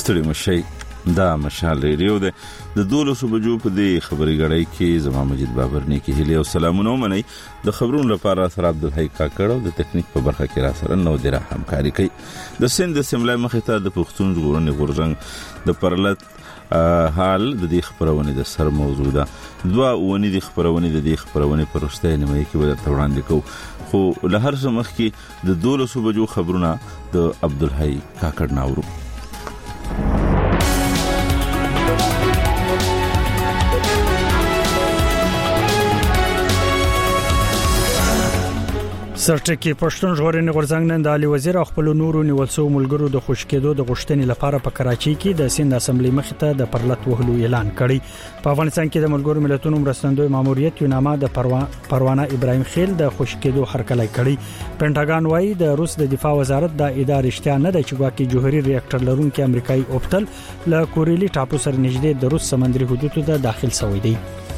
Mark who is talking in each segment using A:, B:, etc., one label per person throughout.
A: ستړي مشي دا مشال ریډیو ده د 12 بجو په دې خبري غړۍ کې زما مجید بابر نه کې هلي او سلامونه منئ د خبرونو لپاره سره عبدالحی کاکړ د تکنیک په برخه کې را سره نو د همکاري کوي د سند سیملای مخې ته د پښتون ژغورنې غورځنګ د پرلط حال د دې خبرونه د سر موضوع ده دوه ونې د خبرونه پرسته نیمه کې ولر وړاندې کو خو له هر څه مخکې د 12 بجو خبرونه د عبدالحی کاکړ ناورو
B: سرټکی پښتون ژغورنې غورځنګ نن د علي وزیر خپل نورو نیولسو ملګرو د خوشکېدو د غوښتنې لپاره په کراچۍ کې د سند اسمبلی مخې ته د پرلط وهلو اعلان کړی په افغانستان کې د ملګرو ملتونو مرستندوی ماموریت یونامه د پروانه ابراهیم خیل د خوشکېدو هرکلی کړی پینټاګان وايي د روس د دفاع وزارت د ادارې اشتیا نه د چګواکي جوهري ریاکټر لرونکي امریکایي اوپټل له کوریلي ټاپو سره نږدې د روس سمندري حدودو ته داخل شوی دی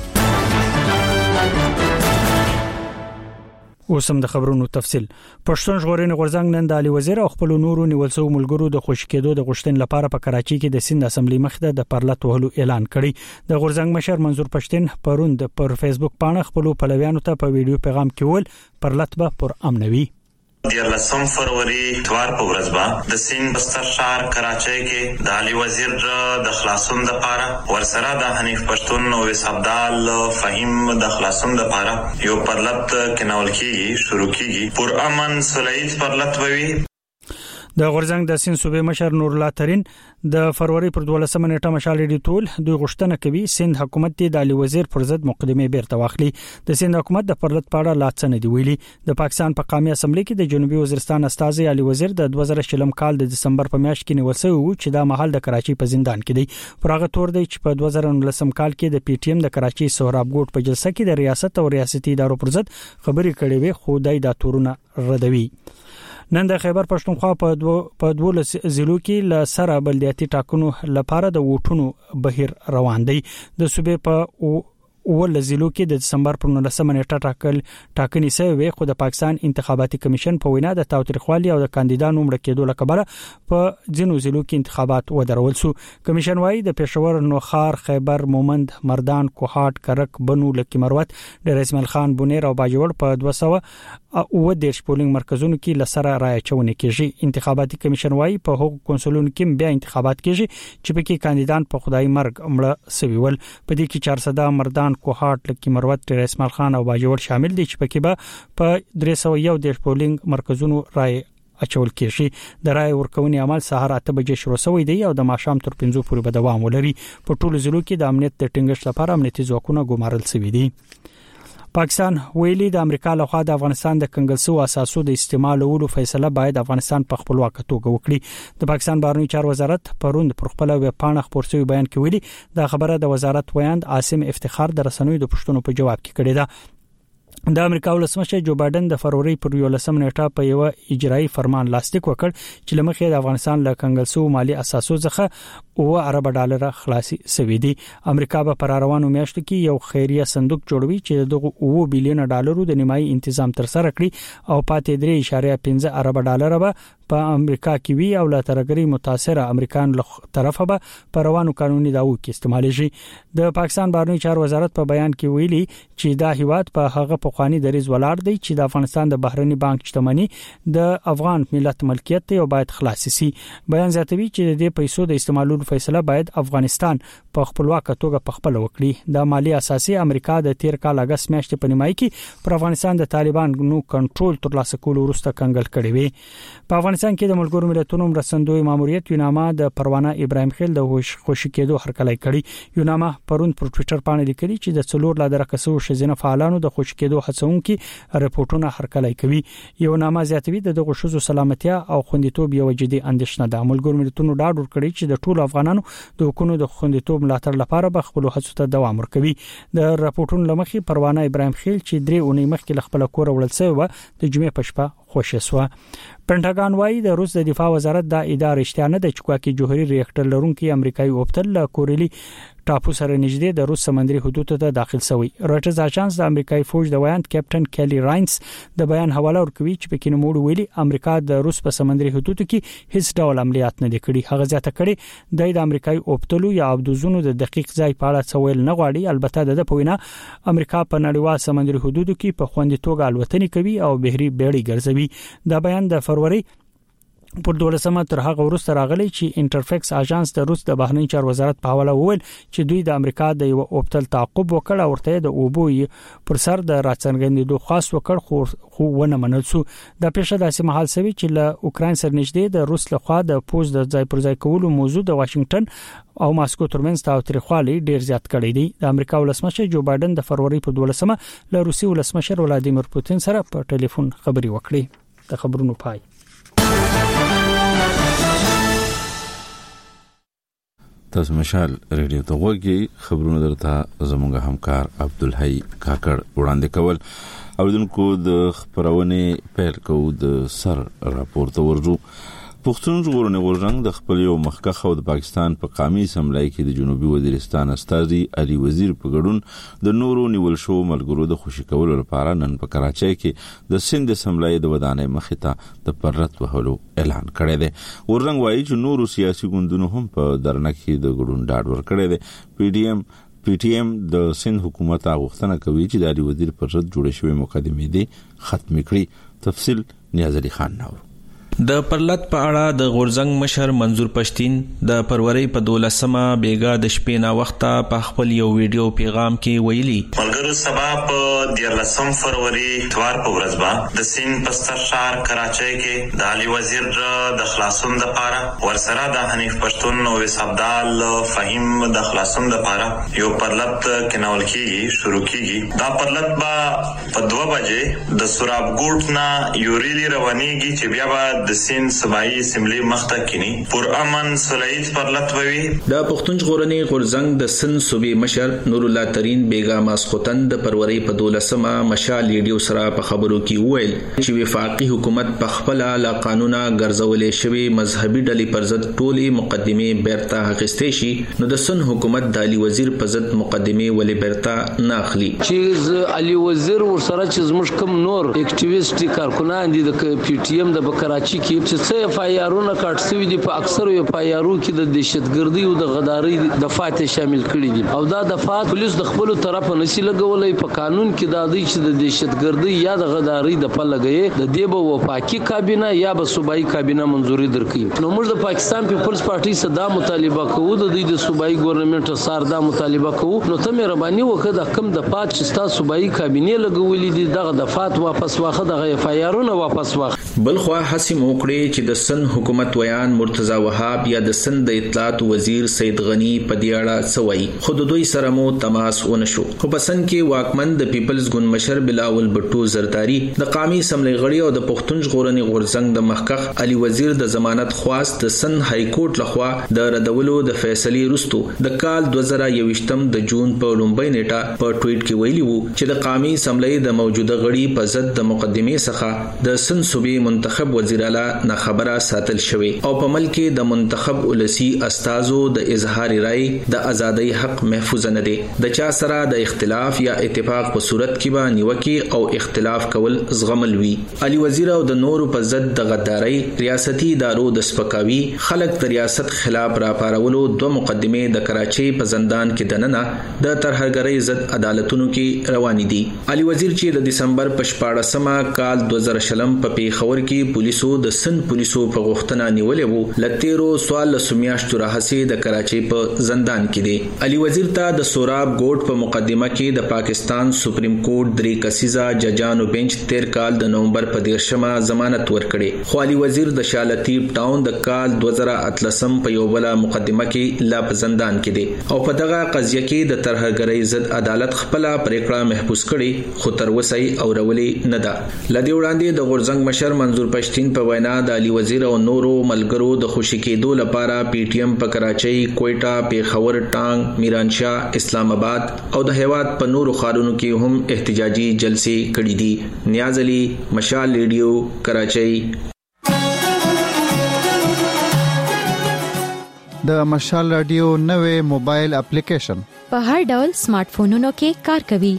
B: اوسم د خبرونو تفصيل پښتون ژغورنې غورځنګ نن د علي وزیر خپل نورو نیولسو ملګرو د خوشکېدو د غوښتنې لپاره په کراچۍ کې د سند اسمبلی مخې ته د پرلط وهلو اعلان کړی د غورځنګ مشر منظور پښتين پروند پر فیسبوک باندې خپل پلویانو ته په ویډیو پیغام کې ول پرلط به پر امنوي
C: د 11 فروری اتوار په ورځ د سیند بستر شهر کراچۍ کې د علي وزیر د خلاصون لپاره ورسره د حنیف پښتون او وسابدال فهیم د خلاصون لپاره یو پرلط کېنول کیږي شروع کیږي پر امن صلیت پرلط ووي
B: د غورځنګ د سین صوبې مشر نور الله ترين د فروری پر 12 نیټه مشال دی ټول دوی غوښتنه کوي سند حکومت د علي وزیر پر ضد مقدمه بیرته واخلي د سند حکومت د پرلط پاړه لاڅنه دی ویلي د پاکستان په قومي اسمبلی کې د جنوبي وزیرستان استاذ علي وزیر د 2000 کال د دسمبر په میاشت کې نیول شوی چې دا محل د کراچۍ په زندان کې دی پرغه تور دی چې په 2019 کال کې د پی ټی ایم د کراچۍ سهراب ګوټ په جلسه کې د ریاست او ریاستي ادارو پر ضد خبرې کړې وي خو دای د تورونه ردوي نن د خیبر پښتونخوا په 12 ضلعو کې ل سره بلدیاتي ټاکنو لپاره د ووټونو بهیر روان دی د صوبې په ول ضلعو کې د دسمبر پر 19 نیټه ټاکنې شوې خو د پاکستان انتخاباتي کمیشن په وینا د تاوتریخوالي او د کاندیدانو مړ کېدو لپاره په ځینو ضلعو کې انتخابات ودرول شو کمیشن وايي د پېښور نوخار خیبر مومند مردان کوهاټ کرک بنو لکی مروت د اسماعیل خان بونیر او باجوړ په 210 پولینګ مرکزونو کې لسره رای چونه کېږي انتخاباتي کمیشن وايي په هغو کنسولونو کې بیا انتخابات کېږي چې پکې کاندیدان په خدای مرګ مړ سوي ول په دې کې 400 مردان کوهاټ لکی مروت د اسماعیل خان او باجوړ شامل دي چې پکې به په 310 پولینګ مرکزونو رای اچول کېږي د رای ورکونې عمل سهار 8 بجې شروع شوی دی او د ماښام تر 5 پورې به دوام ولري په ټولو ضلعو کې د امنیت د ټینګښت لپاره امنیتي ځواکونه ګمارل شوي دي پاکستان ویلي د امریکا لخوا د افغانستان د کنګلسو اساسو د استعمالولو فیصله باید افغانستان په خپلواک توګه وکړي د پاکستان بهرنی چارو وزارت پروند پر خپل ویب پاڼه خبر شوی بیان کې ویلي دا خبره د وزارت ویاند عاصم افتخار د رسنوي د پښتنو په جواب کې کړې ده د امریکا ولسمشر جو بایدن د فروری پر 11 نیټه په یو اجرایی فرمان لاسلیک وکړ چې لمخې د افغانستان له کنګلسو مالی اساسو څخه او ارب ډالر خلاصي سوي دي امریکا به پر روانو میاشتو کې یو خیریه صندوق جوړوي چې دغه 2 بلین ډالرو د نیمایي تنظیم تر سره کړي او پاتې 3.15 ارب ډالر به په امریکا کې وی او لا ترګری متاثره امریکان له طرفه به پر روانو قانوني داو کې استعمال شي د پاکستان بهرنی چارو وزارت په بیان کې ویلي چې دا هیواد په هغه پخوانی دریز ولاړ دی چې د افغانستان د بهرنی بانک شتمنۍ د افغان ملت ملکیت دی او باید خلاص شي بیان زیاتوي چې د پیسو د استعمالولو فیصله باید افغانستان په خپلواک توګه په خپل وکړي د مالی اساسي امریکا د 13 کال اگست میاشتې په نیمایي کې پر افغانستان د طالبانو کنټرول ترلاسه کولو وروسته کنګل کړي وي په افغانستان کې د ملګرو ملتونو مرستندوی ماموریت یونامه د پروانه ابراهیم خیل د خوشی کېدو هرکلی کړي یونامه پروند پر ټوئیټر باندې لیکلي چې د څلور لا درکسو شزینه فعالانو د خوشی کېدو هڅونکي رپورټونه هرکلی کوي یونامه زیاتوي دغه شوزو سلامتیا او خوندیتوب یو جدي اندېښنه ده ملګرو ملتونو ډاډ ورکړي چې د ټولو افغانانو د حقوقو د خوندیتوب ملاتړ لپاره به خپل هڅو ته دوام ورکوي د رپورټونو لمخې پروانه ابراهیم خیل چې 3 اونۍ مخکې خپل کور وړل شوی و د جمعې په شپه خوشی شو پینټاګان وايي د روس د دفاع وزارت د ادارې اشتیا نه د چګواکي جوهري ریاکټر لرونکي امریکایي اوپټل کوریلي ټاپو سره نږدې د روس سمندري حدود ته داخل شوی. رويټرز اژانس د امریکایي فوج د ویاند کیپټن کیلی راینز د بیان حواله ورکوي چې په کې نوموړي ویلي امریکا د روس په سمندري حدودو کې هیڅ ډول عملیات نه کړي. هغه ځاته کړي د امریکایي اوپتلو یا ابدوزونو د دقیق ځای په اړه څه ویل نه غواړي. البته د پوینا امریکا په نړیوال سمندري حدودو کې په خوندي توګه الوتنې کوي او بحري بیړۍ ګرځوي. دا بیان د فروری پر 12 تر هغه وروسته راغلی چې انټرفیکس اژانس د روس د بهرنی چارو وزارت په حواله وویل چې دوی د امریکا د یو اوپتل تعقب وکړ او ورته د اوبو پر سر د راڅرګندېدو خاص وکړ خو ونه منل شو. دا پیښه داسې مهال سوي چې له اوکرين سره نږدې د روس لخوا د پوز د ځای پر ځای کولو موضوع د واشنگټن او ماسکو ترمنځ تاوتریخوالي ډیر زیات کړی دی. د امریکا ولسمشر جو بایدن د فروری په 12 له روسي ولسمشر ولادیمیر پوتین سره په ټلیفون خبري وکړي. د خبرونو پای.
A: تاسو مشال ریډیو ته وګورئ. خبرونه درته زموږ همکار عبدالحی کاکړ وړاندې کول. اوریدونکو د خبرونه پیل کوو د سر راپور ته ورځو. پښتون ژغورنې غورځنګ د خپل یو مخکښ او د پاکستان په قومي اسمبلی کې د جنوبي وزیرستان استازي علي وزیر په ګډون د نورو نیول شو ملګرو د خوشی کولو لپاره نن په کراچۍ کې د سند اسمبلی د ودانۍ مخې ته د پرلط وهلو اعلان کړی دی. غورځنګ وایي چې نورو سیاسي ګوندونو هم په درنه کې د ګډون ډاډ ورکړی دی. پی ټی ایم د سند حکومت غوښتنه کوي چې د علي وزیر پر ضد جوړې شوې مقدمې دي ختم کړي. تفصیل نیاز علي خان نور.
D: د پرلط په اړه د غورځنګ مشر منظور پښتين د فروری په 12مه بیګا د شپې نا وخته په خپل یو ویډیو پیغام کې ویلي
C: ملګرو سبا په 13 فروری اتوار په ورځ با د سین پستر شهر کراچۍ کې د علي وزیر د خلاصون د پاره ورسره د حنیف پښتون او وسابدال فهیم د خلاصون د پاره یو پرلط کېنول کېږي شروع کېږي. دا پرلط با په 2 بجې د سوراب ګوټ نه یوريلي روانيږي چې بیا به د سین صوبایي اسمبلی مخته کینی پر امن صلیت پرلط وی.
D: د پښتون ژغورنې غورځنګ د سن صوبې مشر نور الله ترين بیگا ماسختن د فروری په 12مه مشال ریډیو سره په خبرو کې ویل چې وفاقي حکومت په خپل لا قانونا ګرځولې شوی مذهبي ډلې پر ضد ټولي مقدمه بیرته اخیستې شي نو د سن حکومت د علي وزیر په ضد مقدمه ولې بیرته نه اخلي.
E: چې علي وزیر ورسره چې زموږ کوم نور اکټیویسټ کارکونان دي د پی ټی ایم د کراچۍ کې چې څه اف آی آرونه کاټ شوی دي په اکثر اف آی آرو کې د دهشتګردي او د غداري د فاتح شامل کړي دي او دا د فات پولیس د خپل طرف نشي لګولای په قانون کې دا دی چې د دهشتګردي یا د غداري د په لګي د دیبه وفاقي کابینه یا به صوبایي کابینه منځوري درکړي. نو موږ د پاکستان پیپلز پارټي صدا مطالبه کوو د دې د صوبایي ګورنمنت سره دا مطالبه کوو نو ته مهرباني وکړه د کم د فات چې تاسو صوبایي کابینه لګولې دي دغه د فات واپس واخه د اف آی آرونه واپس واخه.
D: بلخوا حسیم وکړي چې د سن حکومت ویان مرتضی وهاب یا د سن د اطلاعات وزیر سید غنی په دې اړه سوي خود دوی سره مو تماس ونشو. خو په سن کې واکمن د پیپلز ګوند مشر بلاول بټو زرداری د قومي اسمبلی غړي او د پښتون ژغورنې غورځنګ د مخکښ علي وزیر د ضمانت خواست د سن های کورټ لخوا د ردولو د فیصلې وروسته د کال 2021 د جون په لومبۍ نیټه په ټویټ کې ویلي وو چې د قومي اسمبلی د موجوده غړي په ضد د مقدمې څخه د سن صوبې منتخب وزیر اعلی نه خبره ساتل شوی او په ملک د منتخب ولسی استازو د اظهار رائے د ازادۍ حق محفوظ نه دی. د چا سره د اختلاف یا اتفاق په صورت کې به نیوکي او اختلاف کول زغمل وی. علي وزیر او د نورو په ضد د غدارۍ ریاستي ادارو د سپکاوي خلک د ریاست خلاف را پارولو 2 مقدمه د کراچۍ په زندان کې دننه د ترهګرۍ ضد عدالتونو کې روانې دي. علي وزیر چې د دسمبر په 14مه کال 2020 په پیښور کې پولیسو د سن پولیسو په غوښتنه نیولې وو لتیرو سوال سمیاشتو راهسي د کراچۍ په زندان کې دی. علي وزیر ته د سوراب ګوټ په مقدمه کې د پاکستان سپریم کورټ 3 کسیزه ججانو بنچ 13 کال د نومبر په 13مه ضمانت ورکړي. خو علي وزیر د شالتیب ټاون د کال 2018 په یو بل مقدمه کې لا په زندان کې دی او په دغه قضیه کې د ترهګرۍ ضد عدالت خپل پریکړه محفوظ کړي خو تر اوسه اورولې نه ده. لدی وړاندې د غورځنګ مشر منظور پښتين په وینا د علي وزیر او نورو ملګرو د خوشی کېدو لپاره پی ټی ایم په کراچۍ، کوئټه، پیښور، ټانګ، میرانشاه، اسلام آباد او د هیواد په نورو ښارونو کې هم احتجاجي جلسې کړې دي. نیاز علي، مشال ریډیو، کراچۍ.
F: د مشال رادیو نوې موبایل اپلیکیشن
G: په هر ډول سمارټ فونونو کې کار کوي.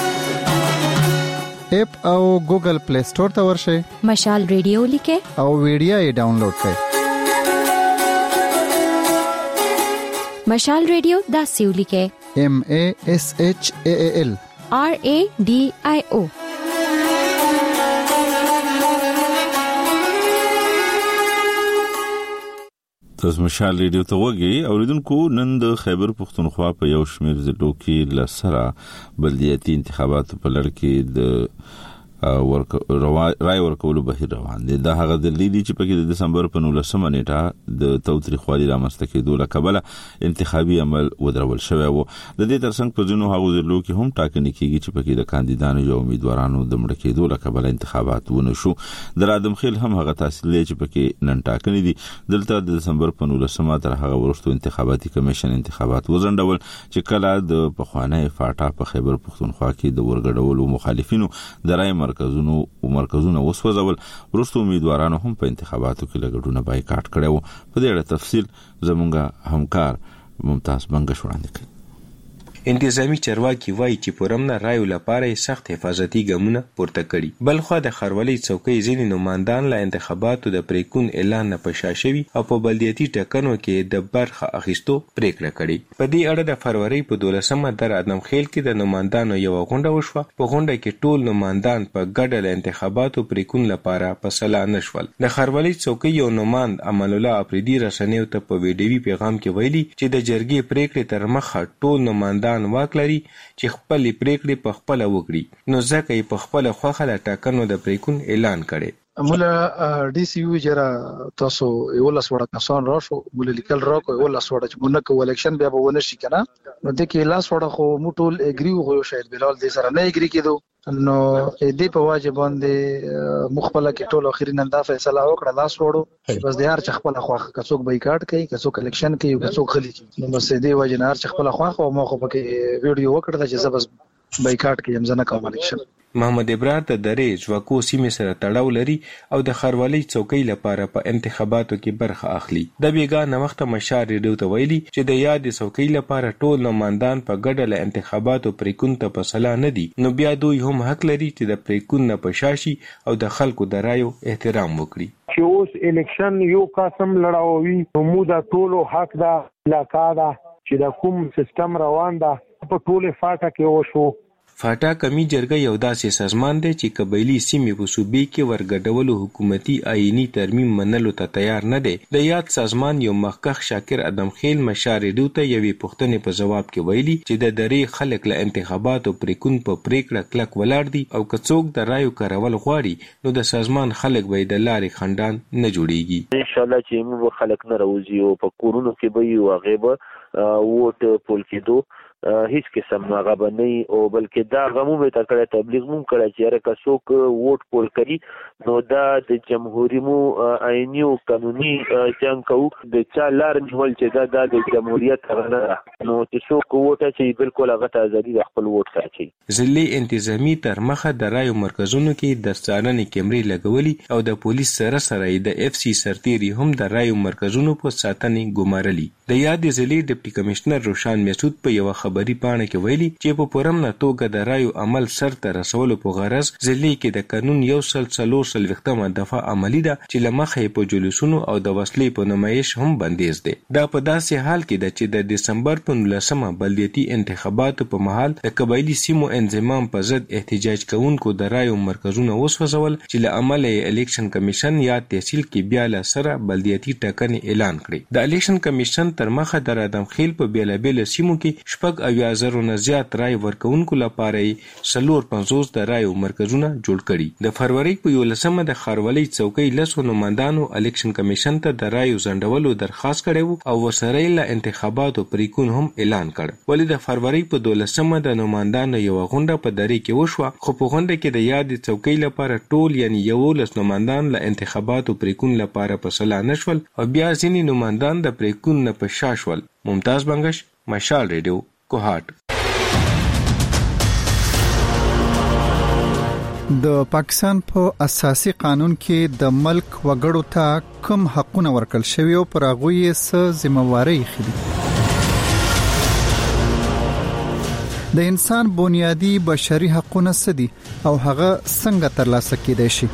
F: اپ او ګوګل پلی سٹور ته ورشئ.
G: مشال رادیو لیکه
F: او ویډیو یې ډاونلوډ کړئ.
G: مشال رادیو داسې ولیکه
F: MASHAAL
G: RADIO.
A: تاسو مشال ریډیو ته وګورئ. اوریدونکو نن د خیبر پختونخوا په یو شمېر ضلعو کې لسره بلدیاتي انتخاباتو په لړ کې د رای ورکولو بهیر روان دي. دا هغه دلیل دی چې په کې د دسمبر په 19 نیټه د توتریخوالي رامنځته کېدو له کبله انتخابي عمل ودرول شوی و. د دې ترڅنګ په ځینو هغو ضلعو کې هم ټاکنې کېږي چې په کې د کاندیدانو یا امیدوارانو د مړه کېدو له کبله انتخابات ونه شو. د رادم خیل هم هغه تحصیل دی چې په کې نن ټاکنې دي. دلته د دسمبر په 19 تر هغه وروسته انتخاباتي کمیشن انتخابات وزندول چې کله د پخوانی فاټا په خیبر پختونخوا کې د ورګډولو مخالفینو د رای مرکزونه وسوځول. وروسته امیدوارانو هم په انتخاباتو کې لګډونه بایکاټ کړو. په دې اړه تفصیل زموږ همکار ممتاز بنگش وړاندې کړي.
H: انتظامی چارواکي وایي چې پورم نه رایو لپاره سخت حفاظتي ګامونه پورته کړي. بلخو د خروالي څوکۍ ځینې نمائندان له انتخاباتو د پریکون اعلان نه پشاشوي او په بلدیاتي ټاکنو کې د برخه اخیستو پریکړه کړې. په دې اړه د فروری په 12مه د ادم خیل کې د نمائندانو یو غونډه وشوه. په غونډه کې ټول نمائندان په ګډه له انتخاباتو پریکون لپاره په سلا نشول. د خروالي څوکۍ یو نمائند امان الله افریدي رسنیو ته په ویډیوي پیغام کې ویلي چې د جرګې پریکړې تر مخه ټول نمائندان واک لري چې خپل پریکړې په خپل وکړي. نو ځکه یې په خپل خوخه د ټاکنو د پریکون اعلان کړي.
I: مولا ډي سي یو جره تاسو یو لاس وړه کسان راشو مولا لیکل راکو یو لاس وړه چې مونږ کو الیکشن بیا به ونه شي کنه. نو د کې لاس وړه خو مو ټول اګری وو شاید بلال دې سره نه اګری کېدو. نو دې په واجب باندې مخبله کې ټول اخیری نن دا فیصله وکړه لاس وړو بس د هر چ خپل خوخه کڅوک بایکاټ کوي کڅوک الیکشن کوي کڅوک خلی. نو بس دې وجه نه هر چ خپل خوخه او مخ په کې ویډیو وکړه چې زبس بایکاټ کوي هم ځنه کوم الیکشن.
H: محمد ابرار ته درې ژوکو سیمې سره تړاو لري او د خروالي څوکۍ لپاره په انتخاباتو کې برخه اخلي. د بیګا نوښت مشار ریډیو ته ویلي چې د یاد څوکۍ لپاره ټول نمائندان په ګډه له انتخاباتو پریکون ته په سلا نه دي. نو بیا دوی هم حق لري چې د پریکون نه پشاشي او د خلکو د رایو احترام وکړي.
J: چې اوس الیکشن یو قسم لړاوي مو د ټولو حق دا لکاده چې د کوم سیستم روان ده په ټوله فاټا کې وشو.
H: فاټا کمی جرګه یو داسې سازمان دی چې قبایلی سیمې په صوبې کې ورګډولو حکومتي آئینی ترمیم منلو ته تیار نه دی. د یاد سازمان یو مخکښ شاکر ادم خیل مشار ریډیو ته یوې پوښتنې په جواب کې ویلي چې د درې خلک له انتخاباتو پریکون په پریکړه کلک ولاړ دي او که څوک د رایو کارول غواړي نو د سازمان خلک به د لارې خندان نه جوړیږي.
K: ان شاء الله چې موږ خلک نه راوځي او په کورونو کې به یو غیبه ووټ پول کېدو هیڅ قسم هغه بنئ او بلکې دا غمو به تکړه تبلیغ مون کړی چې هر کڅوک ووټ پول کړي نو دا د جمهوریت مو آئینی او قانوني جنگ کو د چا لار نیول چې دا د جمهوریت غنه نو چې څوک ووټ چې بالکل هغه ته ازادي د خپل ووټ ساتي.
H: ځلې انتظامی تر مخه د رایو مرکزونو کې د څارنې کیمرې لګولي او د پولیس سره د اف سی سرتيري هم د رایو مرکزونو په ساتنې ګمارلي. د یاد ځلې ډیپټي کمشنر روشان مسعود په یو خبري پاڼه کې ویلي چې په پورم نه توګه د رایو عمل سر ته رسولو په غرض ځلې کې د قانون 140 دفعه عملی ده چې لمخه په جلوسونو او د وسلې په نمایش هم بندیز ده. دا په داسې حال کې ده چې د دسمبر په 19مه بلدیاتي انتخاباتو په مهال د قبایلی سیمو انضمام په ضد احتجاج کوونکو د رایو مرکزونه وسوځول چې له عمله الیکشن کمیشن یا تحصیل کې بیا له سره بلدیاتي ټاکنې اعلان کړي. د الیکشن کمیشن تر مخه د ادم خیل په بیلابل سیمو کې شپږ 80,000 نه زیات رای ورکوونکو لپاره 450 د رایو مرکزونه جوړ کړي. د فروری په 11مه د خروالي څوکۍ لسو نمائندانو الیکشن کمیشن ته د رایو ځنډولو درخواست کړی او ورسره له انتخاباتو پریکون هم اعلان کړ. ولې د فروری په 12مه د نمائندانو یو غونډه په درې کې وشوه خو په غونډه کې د یاد څوکۍ لپاره ټول یعنی 11 نمائندان له انتخاباتو پریکون لپاره په سلا نشول او بیا ځینې نمائندان د پریکون نه په شاشول. ممتاز بنگش، مشال ریډیو، کوهاټ.
F: د پاکستان په اساسي قانون کې د ملک وګړو ته کوم حقونه ورکړل شوی او پر هغه یې څه ذمہواری خېدي. د انسان بنیادی بشري حقونه سدي او هغه څنګه ترلاسه کېدای شي.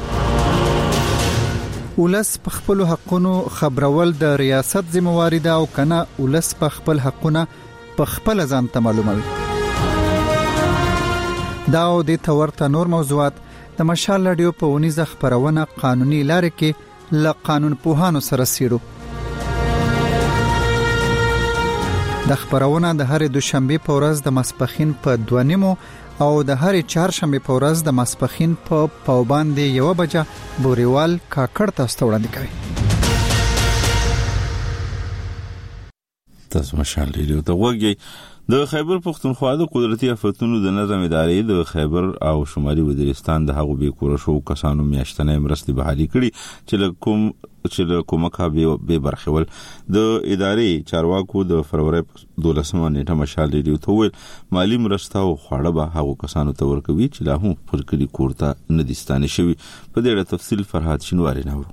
F: ولس په خپل حقونو خبرول د ریاست ذمہواری ده او کنه ولس په خپل حقونه په خپل ځان ته معلوموي. دا او د تورته نور موضوعات د مشال رادیو په ونیزه خبرونه قانوني لارې کې ل قانون پوهانو سره سیرو. د خبرونه د هر دوشنبه په ورځ د ماسپخین په 2:30 او د هر چهارشنبه په ورځ د ماسپخین په پاوباندې 1 بجه بوريوال کاکړ تاسو وړاندې کوي.
A: تاسو مشال رادیو ته وګورئ. د خیبر پختونخوا د قدرتي آفتونو د نظم ادارې د خیبر او شمالي وزیرستان د هغو به کور شو کسانو میاشتنې مرستې بحالي کړي چې له کومکه به برخول د ادارې چارواکو د فروری 12 نیټه مشال رادیو ته ویل مالی مرسته او خواړه به هغو کسانو ته ورکوي چې لا هم پر کړي کوړه نه دستانه شوی. په دې اړه تفصیل فرحات شینواری نو.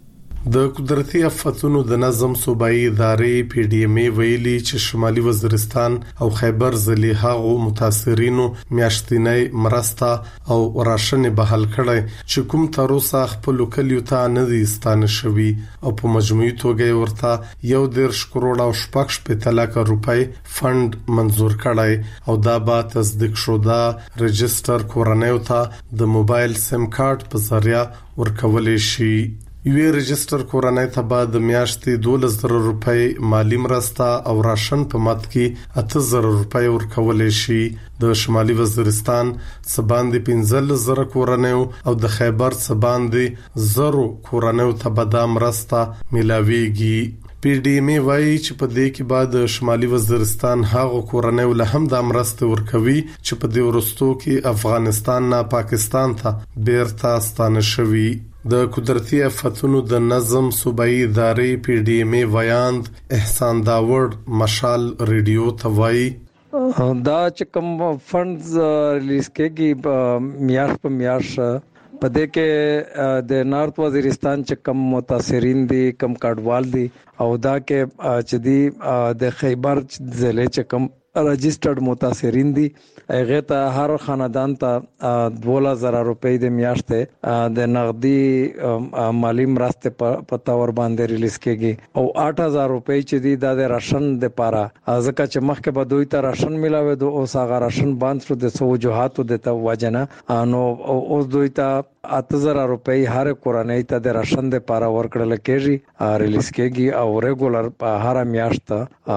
L: د قدرتي آفتونو د نظم صوبایي ادارې پی ډی ایم ای ویلي چې شمالي وزیرستان او خیبر ضلع هغو متاثرینو میاشتنۍ مرسته او راشن بحال کړي چې کوم تر اوسه خپل کلیو ته نه دي ستانه شوی او په مجموعي توګه ورته 1.5 کروڑ او 6 لک روپۍ فند منزور کړي او دا به تصدیق شوه. رجستر کورنیو ته د موبایل سیم کارت په ذریعہ ورکول شي. یوې رجستر کورنۍ ته بعد د میاشتې 12,000 روپۍ مالی مرسته او راشن په مت کې 8,000 روپۍ ورکول شي. د شمالي وزیرستان سباندې 15,000 کورنیو او د خیبر سباندې 0 کورنیو ته به مرسته ملاويږي. پی ډی ایم ای وايي چې په دې کې بعد شمالي وزیرستان هغه کورنیو له هم د مرسته ورکوي چې په دې ورستو کې افغانستان نه پاکستان ته بیرته ستانه شوی. د قدرتي آفتونو د نظم صوبایي ادارې پی ډی ایم ای ویاند احسان داوود مشال رادیو ته وایي
M: دا چې کوم فندز ریلیز کېږي میاش په میاش په دې کې د نارت وزیرستان چې کم متاثرین دي کم کډوال دي او دا کې چې دی د خیبر ضلع چې کم رجسٹرډ متاثرین دي هغه ته هر خاندان ته 12,000 روپۍ د میاشتې د نغدي مالی مرسته په تور باندې ریلیز کېږي او 8,000 روپۍ چې دي د راشن د پاره ځکه چې مخکې به دوی ته راشن ملاوي دو او هغه راشن باندې شو د سوجوحات د ته وجنه نو اوس دوی ته 8,000 روپۍ هر کورنۍ ته د راشن د پاره ورکړل کېږي ریلیز کېږي او ریګولر په هر میاشت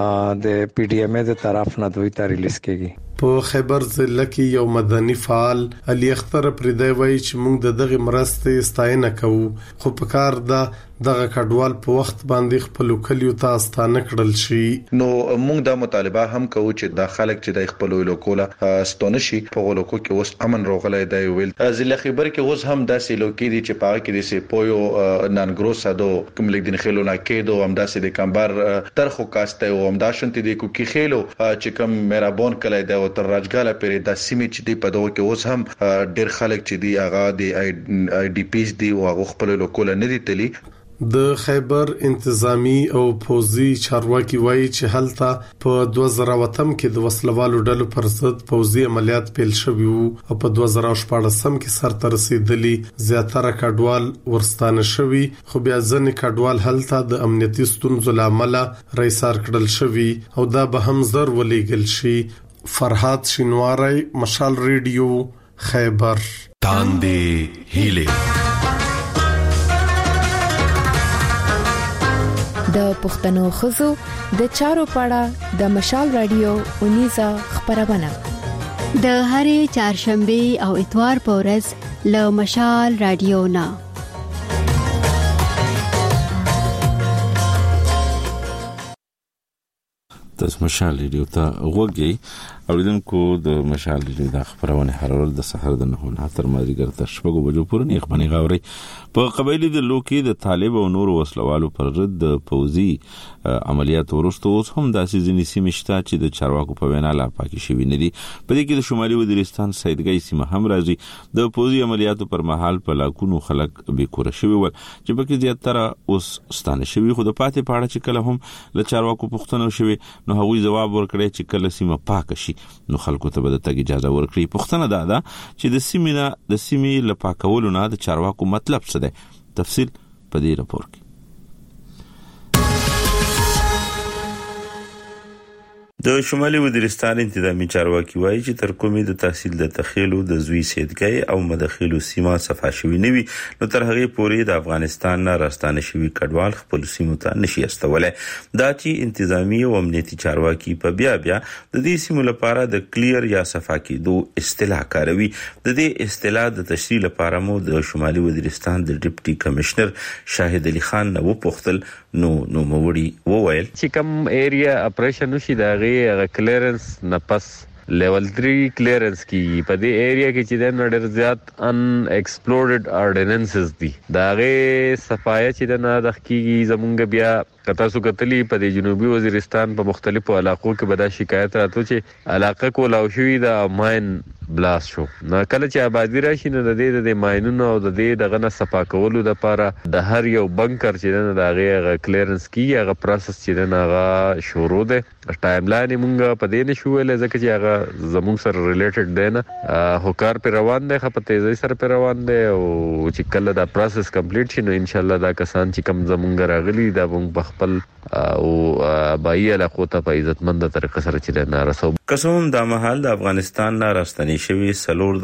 M: د پی ډی ایم ای د طرف نه دوی ته ریلیز کېږي.
L: په خیبر ضلع کې یو مدني فعال علي اختر پردی وایي چې موږ دغه مرستې ستاینه کوو خو په کار دغه کډوال په وخت باندې خپل کلیو ته ستانه کړل شي.
N: نو موږ دا مطالبه هم کوو چې د خلک چې د خپل لوکوله ستانه شي په لوکو کې اوس امن راغلی دی. ویل ضلع خیبر کې اوس هم داسې لوکي دي چې پاره کې د سپویو نانګروسا دو کوم لیک دین خلو نه کېدو هم داسې د کمبر ترخو کاسته او هم داشنت دي کوکي خلو چې کوم مهربان کله دی او تر راجګاله پرې د سیمې چې دی په دوه کې اوس هم ډېر خلک چې دی هغه د آی ډی پیز دی او هغه خپل لوکوله نه دي تلی.
L: د خیبر انتظامی او پوزي چارواکي وایي چې هلته په 2008 کې د وسلوالو ډلو پر ضد پوزي عملیات پیل شوي وو او په 2014 کې سرته رسیدلي زیاتره کډوال ورستانه شوي خو بیا ځنې کډوال هلته د امنیتي ستونزو لامل رایسار کړل شوي او دا به هم زر ولېګل شي. فرحات شینواری مشال رادیو خیبر.
O: تاندې هیله
G: د پښتنو خزو د چارو پاړه د مشال رادیو اونیزه خبرونه
P: د هرې چهارشنبه او اتوار په ورځ له مشال رادیو نه
A: تاسو مشال رادیو ته وګورئ. اوریدونکو د مشال ریډیو د خبرونه هرول د سحر د 9 تر مازیګر تر 6 بجو پورې نه خبري غاوري په قبایلی د لوکي د طالب او نور وسلوالو پر ضد د پوزي عملیات ورستو اوس هم د سيزني سیمشتا چې د چارواکو په وینا لا پاکي شوی نه دي. په دې کې د شمالي وزیرستان سیدګي سیمه هم راځي. د پوزي عملیاتو پر مهال په لاکونو خلک به کور شوی ول چې په کې زیاتره اوس ستانه شوی. خو د پاتې پاړه چې کله هم له چارواکو پوښتنه شوی نو هغوی جواب ورکړي چې کله سیمه پاک شي نو خلکو ته به د تګ اجازه ورکړي. پوښتنه دا چې د سیمې له پاکولو نه د چارواکو مطلب څه دی؟ تفصیل په دې راپور کې. د شمالي وزیرستان انتظامی چارواکي وایي چې تر کومې د تحصیل د تخیلو د زوی سیدګي او مداخلو سیمه صفا شوی نوي نو تر هغه پورې د افغانستان نه راستانه شوی کډوال خپل سیمو ته نشي استولای. دا چې انتظامی او امنیتي چارواکي په بیا د دې سیمو لپاره د کلیر یا صفا کېدو اصطلاح کاروي. د دې اصطلاح د تشریح لپاره مو د شمالي وزیرستان د ډیپټي کمشنر شاهد علي خان نو پوښتل نو موړي وویل
Q: چې کوم ایریا اپریشن وشي دا غي کلیرنس نه پس لیول 3 کلیرنس کی په دې ایریا کې چې د نړۍ زیات ان ایکسپلورډ اورډیننسز دي دا غي صفایه چې د نه د حقيقي زمونږ بیا کتا سو کتلی په د جنوبي وزیرستان په مختلفو علاقو کې بدا شکایت راتلو چې علاقه کولاو شوی د ماین بلاست شو. نو کله چې آبادی راشي نو د دې د ماینونو او د دې دغه نه صفا کولو د لپاره د هر یو بنکر چې د هغه کلیرنس کی هغه پروسس چې د هغه شروع ده. ټایم لاین مونږ په دې نشو ول ځکه چې هغه زموږ سره ریلیټډ دی نه هوکار پر روان دی خپل تیزی سره پر روان دی او چې کله دا پروسس کمپلیټ شي نو ان شاء الله دا کسان چې کم زمونږ راغلي دا مونږ خپل او بای علاقو ته په عزتمند طریقه سره چې نه رسو.
A: قسم د مهال د افغانستان نه راستنی شوی سلور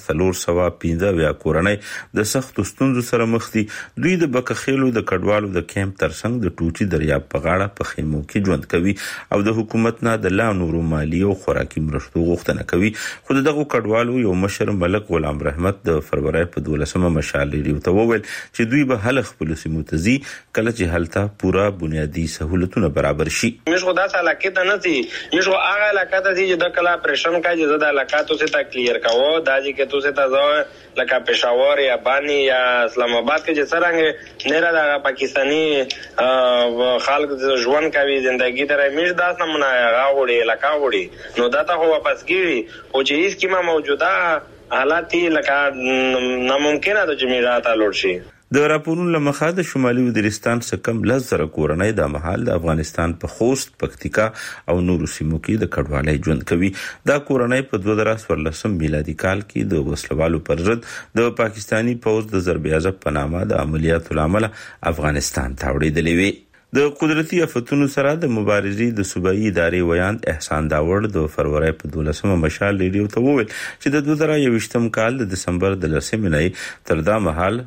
A: 315 یا کورنۍ د سخت ستونزو سره مخ دي. دوی د بکخېلو د کډوالو د کیمپ ترڅنګ د ټوټي دریاب په غاړه په خیمو کې ژوند کوي او د حکومت نه د لا نورو مالی او خوراکي مرستو غوښتنه کوي. خو دغه کډوالو یو مشر ملک غلام رحمت د فروری په 12مه مشال ریډیو ته وویل چې دوی به هله خپل سیمو ته ځي کله چې هلته پورا بنیادی سہولتونه برابر شي.
R: مش خدا سره علاقه ته نه دي مش هغه علاقه ته دي چې د کلا پرشن کا چې د علاقه تو سے تا کلیر کاوه دا چې کې تو سے تا زو لکه پېښور یا بانی یا اسلام آباد کې چې څنګه نه را د پاکستانی خلک ژوند کوي ژوندۍ درې مش داس نمونه غاوړي علاقه وړي نو دا ته واپس کیږي او چې هیڅ کیمه موجوده حالات لکه ناممکنه د جمعیت لوړ شي.
A: د راپورونو لمخه د شمالي وزیرستان سکم لزر کورنۍ د محل د افغانستان په خوست پکتیکا او نورو سیمو کې د کډوالۍ ژوند کوي. دا کورنۍ په 2014 میلادي کال کې د وسلوالو پر ضد د پاکستانی پوځ د ضرب عضب په نامه د عملیاتو لامل افغانستان ته وړاندې وي. د قدرتي آفتونو سره د مبارزې د صوبایي ادارې ویان احسان داوړ د فروری په 12مه مشال ریډیو ته وویل چې د 2021م کال د دسمبر د 10مې نه تر دا مهال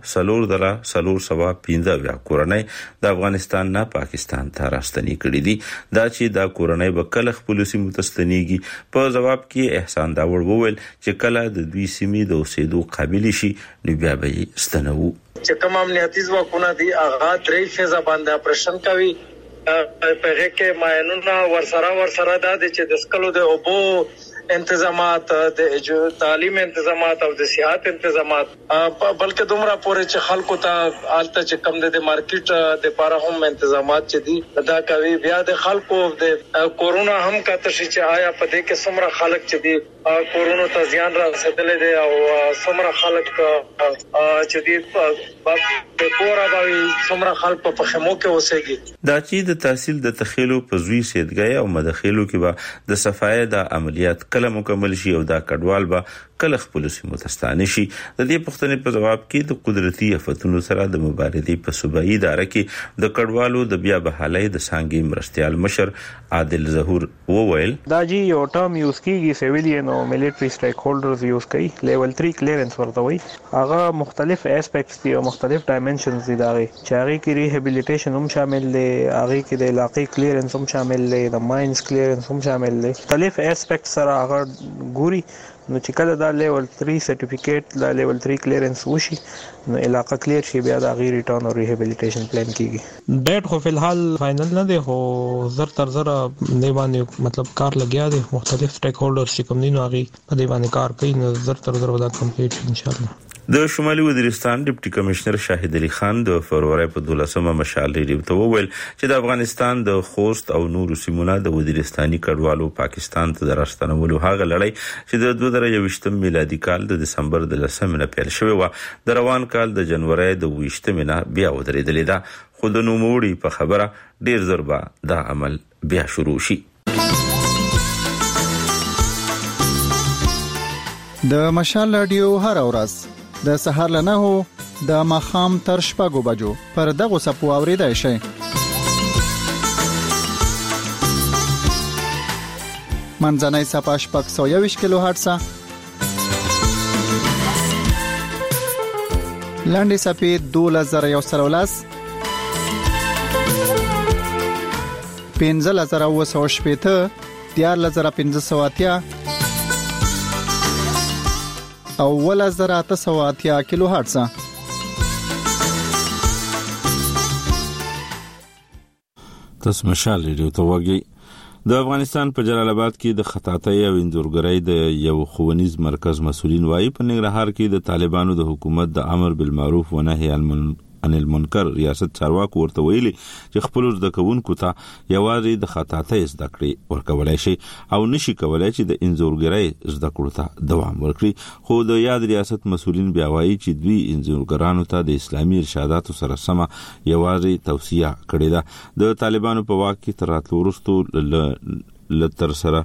A: 315 کورنۍ د افغانستان نه پاکستان ته راستنی کړي دي. دا چې دا کورنۍ به کله خپل سیمو ته ستنیږي په جواب کې احسان داوړ وویل چې کله د دوی سیمې د اوسېدو قابل شي نو بیا به ستنوو.
S: چې کوم امنیتي ځواکونه دي هغه درې فیزه باندې اپریشن کوي په هغه کې ماینونه ورسره د چې د سکلو د اوبو انتظامات د تعلیم انتظامات او د صحت انتظامات بلکې دومره پورې چې خلکو ته آلته چې کم د مارکیټ د لپاره هم انتظامات چې دي دا کوي. بیا د خلکو د کورونا هم کته شي چې آیا په دې کې څومره خلک چې دي کورونا ته ځان رسېدلې دي او څومره خلک چې دي په کور باندې څومره خلک په خمو کې اوسېږي.
A: دا چې د تحصیل د تخیلو په زوی سیدګي او مداخلو کې به د صفایه د عملیات کله مکمل شي او دا کډوال به کله خپل سیمو ته ستانه شي. د دې پوښتنې په جواب کې د قدرتي آفتونو سره د مبارزې په صوبایي اداره کې د کډوالو د بیا بحالۍ د څنګه مرستيال مشر عادل ظهور وویل
T: دا جی یو ټرم یوز کیږي سیویلین او ملټری سټیک هولډرز یوز کوي لیول 3 کلیرنس ورته وي. هغه مختلف اسپیکټس دي او مختلف ډایمنشنز دي دا چې هغه کې ریهابیلیټیشن هم شامل دي هغه کې د علاقې کلیرنس هم شامل دي د ماینز کلیرنس هم شامل دي مختلف اسپیکټ سره هغه ګوري نو چې کله دا لیول 3 سرټیفیکیټ دا لیول 3 کلیرنس وشي نو علاقه کلیر شي بیا دا غیر ریټرن او ریهابیلیټیشن پلان کیږي. ډیټ خو فلحال فائنل نه دی خو زر تر زر نه باندې مطلب کار لګیا دی مختلف سټیک هولډرز چې کوم دي نو هغه په دې باندې کار کوي نو زر تر زر ودا کمپلیټ ان شاء الله.
A: د شمالي وزیرستان ډیپټي کمشنر شاهد علي خان د فروری په 12مه مشال ریډیو ته وویل چې د افغانستان د خوست او نورو سیمونو د وزیرستاني کډوالو پاکستان ته راستنولو هغه لړۍ چې د 2023 میلادي کال د دسمبر د 10مه نه پیل شوې و د روان کال د جنوري د 20مه نه بیا ودرېدلې ده خو د نوموړي په خبره ډیر زر به دا عمل بیا شروع شي.
F: د مشال رادیو هر ورځ د سهار له 9 د ماخام تر 6 بجو پر دغه سپو اوریدای شي. منځنۍ صفه شپږ 120 کیلو هرتز، لاندې صفه 2113 15980 14580 او 1880 کیلو هرتز.
A: تاسو مشال ریډیو ته وګورئ. د افغانستان په جلال آباد کې د خطاطۍ او انځورګرۍ د یو ښوونیز مرکز مسولین وايي په ننګرهار کې د طالبانو د حکومت د امر بالمعروف و نهي عن المنکر ریاست چارواکو ورته ویلي چې خپل زده کوونکو ته یوازې د خطاطۍ زده کړې ورکولای شي او نشي کولای چې د انځورګرۍ زده کړو ته دوام ورکړي. خو د یاد ریاست مسولین بیا وايي چې دوی انځورګرانو ته د اسلامي ارشاداتو سره سم یوازې توصیه کړې ده. د طالبانو په واک کې تر راتلو وروسته لتر سره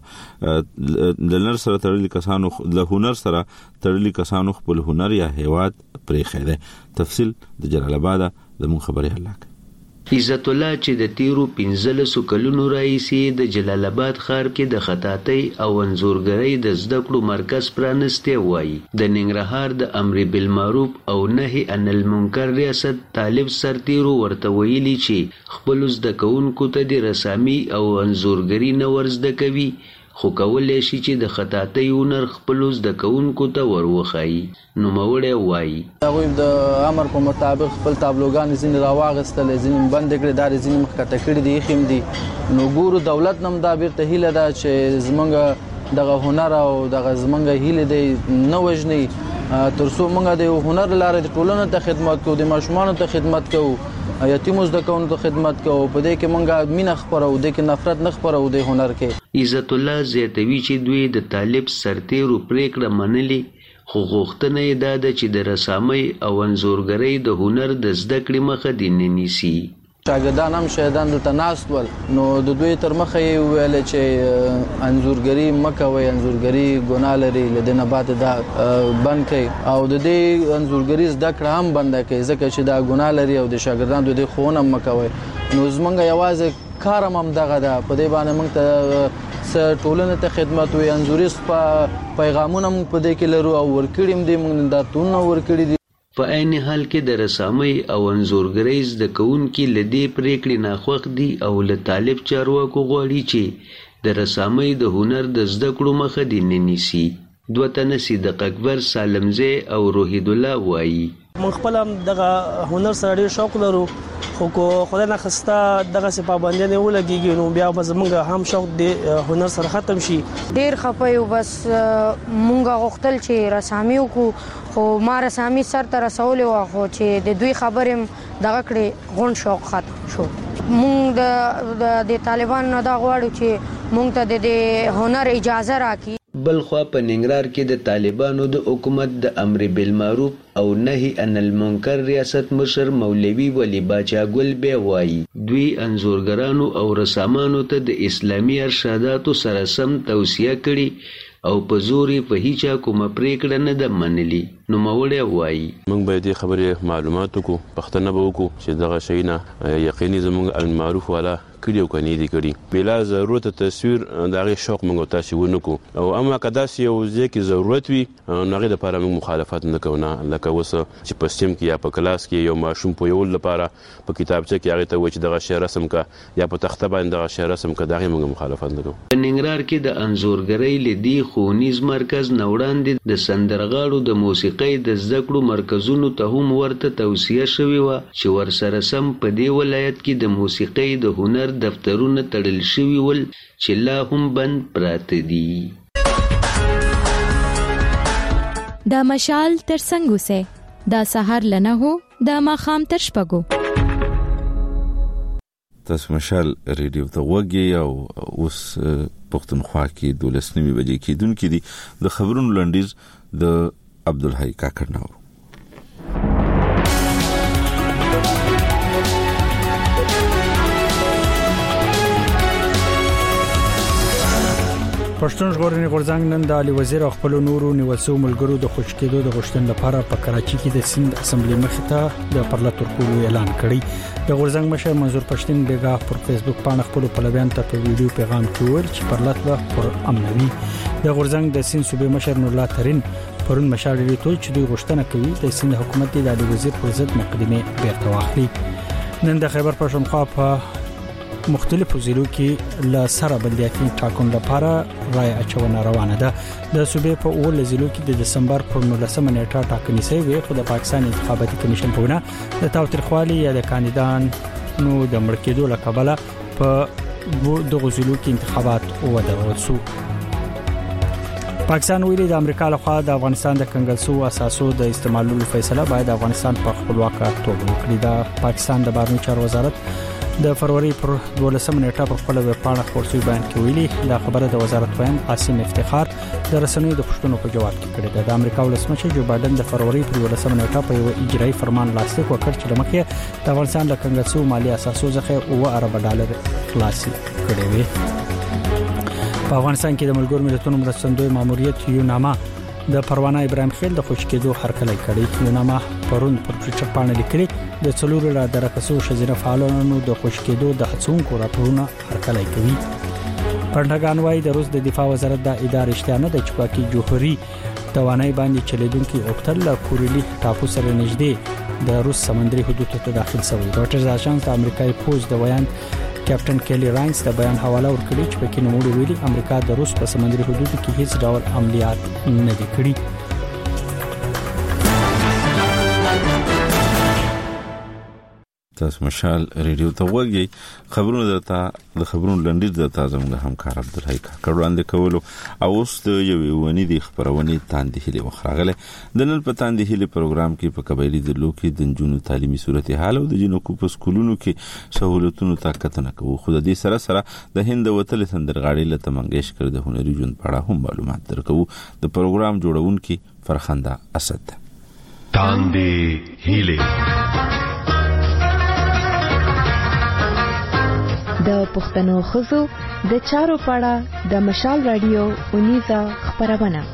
A: د نر سره تړلي کسانو له هنر سره تړلي کسانو خپل هنر یا هیواد پرې خېده. تفصیل د جلال آباد د مون خبري هلاک.
U: عزت الله چې د تیرو 15 کلونو راهیسې د جلال آباد ښار کې د خطاطۍ او انځورګرۍ د زده کړو مرکز پرانستی وایي د ننګرهار د امر بالمعروف او نهي عن المنکر ریاست طالب سرتیرو ورته ویلي چې خپل زده کوونکو ته د رسامي او انځورګرۍ نه ورزده کوي خو کولای شي چې د خطاطۍ هنر خپل زده کوونکو ته وروخایي. نو موړی وایي
V: هغوی د امر په مطابق خپل تابلوګان ځینې راواغستل ځینې بند کړي دا ځینې مخکته کړي دي خیم دي. نو ګورو دولت نم دا بیرته هیله ده چې زمونږ دغه هنر او دغه زمونږ هیله دی نه وژني ترڅو موږ د هنر لاره د ټولنې ته خدمت کوو د ماشومانو ته خدمت کوو یتیمو زده کوونکو ته خدمت کوو په دې کې موږ مینه خپرو د کې نفرت نه خپرو د هنر کې.
U: عزت الله زیاتوي چې دوی د طالب سرتیرو پریکړه منلي خو غوښتنه یې دا ده چې د رسامۍ او انځورګرۍ د هنر د زده کړې مخه دې نه نیسي.
V: شاګردان هم شهیدان دلته ناست ول نو د دوی تر مخه یې ویل چې انځورګري مکوي انځورګري ګناه لري لدنه بعد دا بند کړي او د دې انځورګري زده کړه هم بند کړي ځکه چې دا ګناه لري او د شاګردان د دې خونه مکوي. نو زمونږ یوازې کارم هم دغه ده په دې باندې موږ ته ټولنې ته خدمت وي انځوریست په پیغامونه موږ په دې کې لرو او ورکړیم دي موږ دا تونه ورکړي دي.
U: په عین حال کې د رسامۍ او انځورګرۍ زده کوونکي له دې پریکړې ناخوښ دي او له طالب چارواکو غواړي چې د رسامۍ د هنر د زده کړو مخه دې نه نیسي. دوه تنه صدیق اکبر سالمزی او روحید الله وایي
W: موږ خپل دغه هنر سره ډېر شوق لرو خو خدای نه خسته دغه څه پابندي نه ولګيږي نو بیا به زمونږ هم شوق د هنر سره ختم شي.
X: ډېر خپایو بس مونږ غوښتل چې رسامي وکړو خو ما رسامي سر ته رسولې وه خو چې د دوی خبرې دغه کړې غون شوق ختم شو. مونږ د طالبانو نه دا غواړو چې مونږ ته د هنر اجازه راکړي.
U: بلخوا په ننګرهار کې د طالبانو د حکومت د امر بالمعروف او نهي عن المنکر ریاست مشر مولوي ولی باچا ګل بیا وایي دوی انځورګرانو او رسامانو ته د اسلامي ارشاداتو سره سم توصیه کړي او په زوري په هیڅ کومه پریکړه نه ده منلي. نو موړی وایي
Y: موږ به دې خبرې معلومات وکړو پښتنه به وکړو چې دغه شی نه یقیني زموږ المعروف والا
B: کړي او کني دي کړي بلا ضرورت تصویر دغه شوق موږ تاسو ونکو او اما کدا سی یو ځکه ضرورت وي نغې د لپاره موږ مخالفت نه کوو لکه وسه چې په سیم کې یا په کلاس کې یو ماشوم په یو لپاره په کتابچه کې هغه ته و چې دغه شی رسم کا یا په تخته باندې دغه شی رسم کا دغه موږ مخالفت نه کوو.
U: ننګرهار کې د انزورګرۍ لدی خونیز مرکز نوړاندې د سندرغاړو د موسیقۍ د زده مرکزونو ته هم ورته توصیه شوې و چې ورسره سم په دې ولایت کې د موسیقۍ د هنر دفترونه تړل شوي ول چې لا هم بند پراته دي.
G: دا مشال تر څنګه سه دا سحر لنه هو دا ماخام تر شپګو.
A: تاسو مشال ریډیو ته وګورئ او اوس پښتونخوا کې 12 بجې کېدونکې دي د خبرونو لنډیز د عبدالحی کاکړ نو.
C: پښتون ژغورنې غورځنګ نن د علي وزیر خپل نورو نیولسو ملګرو د خوش کېدو د غوښتنې لپاره په کراچي کې د سند اسمبلی مخې ته د پرلط ورکولو اعلان کړی. د غورځنګ مشر منظور پښتين بیګا پر فیسبوک باندې خپل پلویان ته په ویډیو پیغام کې ویل چې پرلط به پر امنوي. د غورځنګ د سند صوبې مشر نور الله ترين پرون مشاورې ته چې دوی غوښتنه کوي د سند حکومت د علي وزیر پر ضد مقدمه بیرته واخلي. نن د خیبر پښتونخوا په مختلفو ضلعو کې له سره بلدیاتي ټاکنو لپاره رای اچونه روانه ده. د صوبې په اول ضلعو کې د دسمبر پر 19 نیټه ټاکنې شوې خو د پاکستان انتخاباتي کمیشن په وینا د تاوتریخوالي یا د کاندیدانو د مړ کېدو له کبله په دغه ضلعو کې انتخابات ودرول شو. پاکستان ویلي د امریکا لخوا د افغانستان د کنګل شو اساسو د استعمالولو فیصله باید افغانستان په خپلواک توګه وکړي. د پاکستان د بهرنیو چارو وزارت د فروری پر 12 نیټه په خپل ویب پاڼه خورسوي بیان کې ویلي دا خبره د وزارت وین عاصم افتخار د رسنیو د پښتنو په جواب کې کړې ده. د امریکا ولسمشر جو بایدن د فروری پر 12 نیټه په یو اجرایي فرمان لاسلیک وکړ چې لمخې د افغانستان د کنګل شو مالی اساسو څخه $9 ارب خلاصي کړې وي. په افغانستان کې د ملګرو ملتونو مرستندوی ماموریت یوناما د پروانه ابراهیم خیل د خوش کېدو هرکلی کړی. یوناما پرون پر ټویټر باندې لیکلي د څلورو را درکسو شزینه فعالانو د خوش کېدو د هڅونکو راپورونه هرکلی کوي. پرنټاګان وايي د روس د دفاع وزارت د ادارې اشتیانه د چپاکی جوهري توانای باندې چلیدونکو اوکتل لا کوریلی ټاپو سره نږدې د روس سمندري حدود ته داخل شوی. رويټرز اژانس د امریکایي پوز د بیان کیپټن کیلی راینز د بیان حواله ورکړي چې پکې نوموړي ویلي امریکا د روس په سمندري حدودو کې هیڅ ډول عملیات نه دي کړي.
A: تاسو مشال ریډیو ته وګورئ. خبرونه درته د خبرونو لنډیز درته زموږ همکار عبدالحی کاکړ وړاندې کولو. او اوس د یوې ونې د خبرونې تاندې هلي وخراغله. د نن په تاندې هلي پروګرام کې په قبایلی ضلعو کې د جنونو تعلیمي صورتحال او د جنونو په سکولونو کې سہولتونو طاقتونه کوو. خو د دې سره سره د هند وتل سندرغاړي لته منګیشکر د هنري ژوند په اړه هم معلومات درکو. د پروګرام جوړونکي فرخنده اسد.
O: تاندې هلي
G: د پښتنو خزو د چارو پاړه د مشال رادیو اونیزا خبرونه.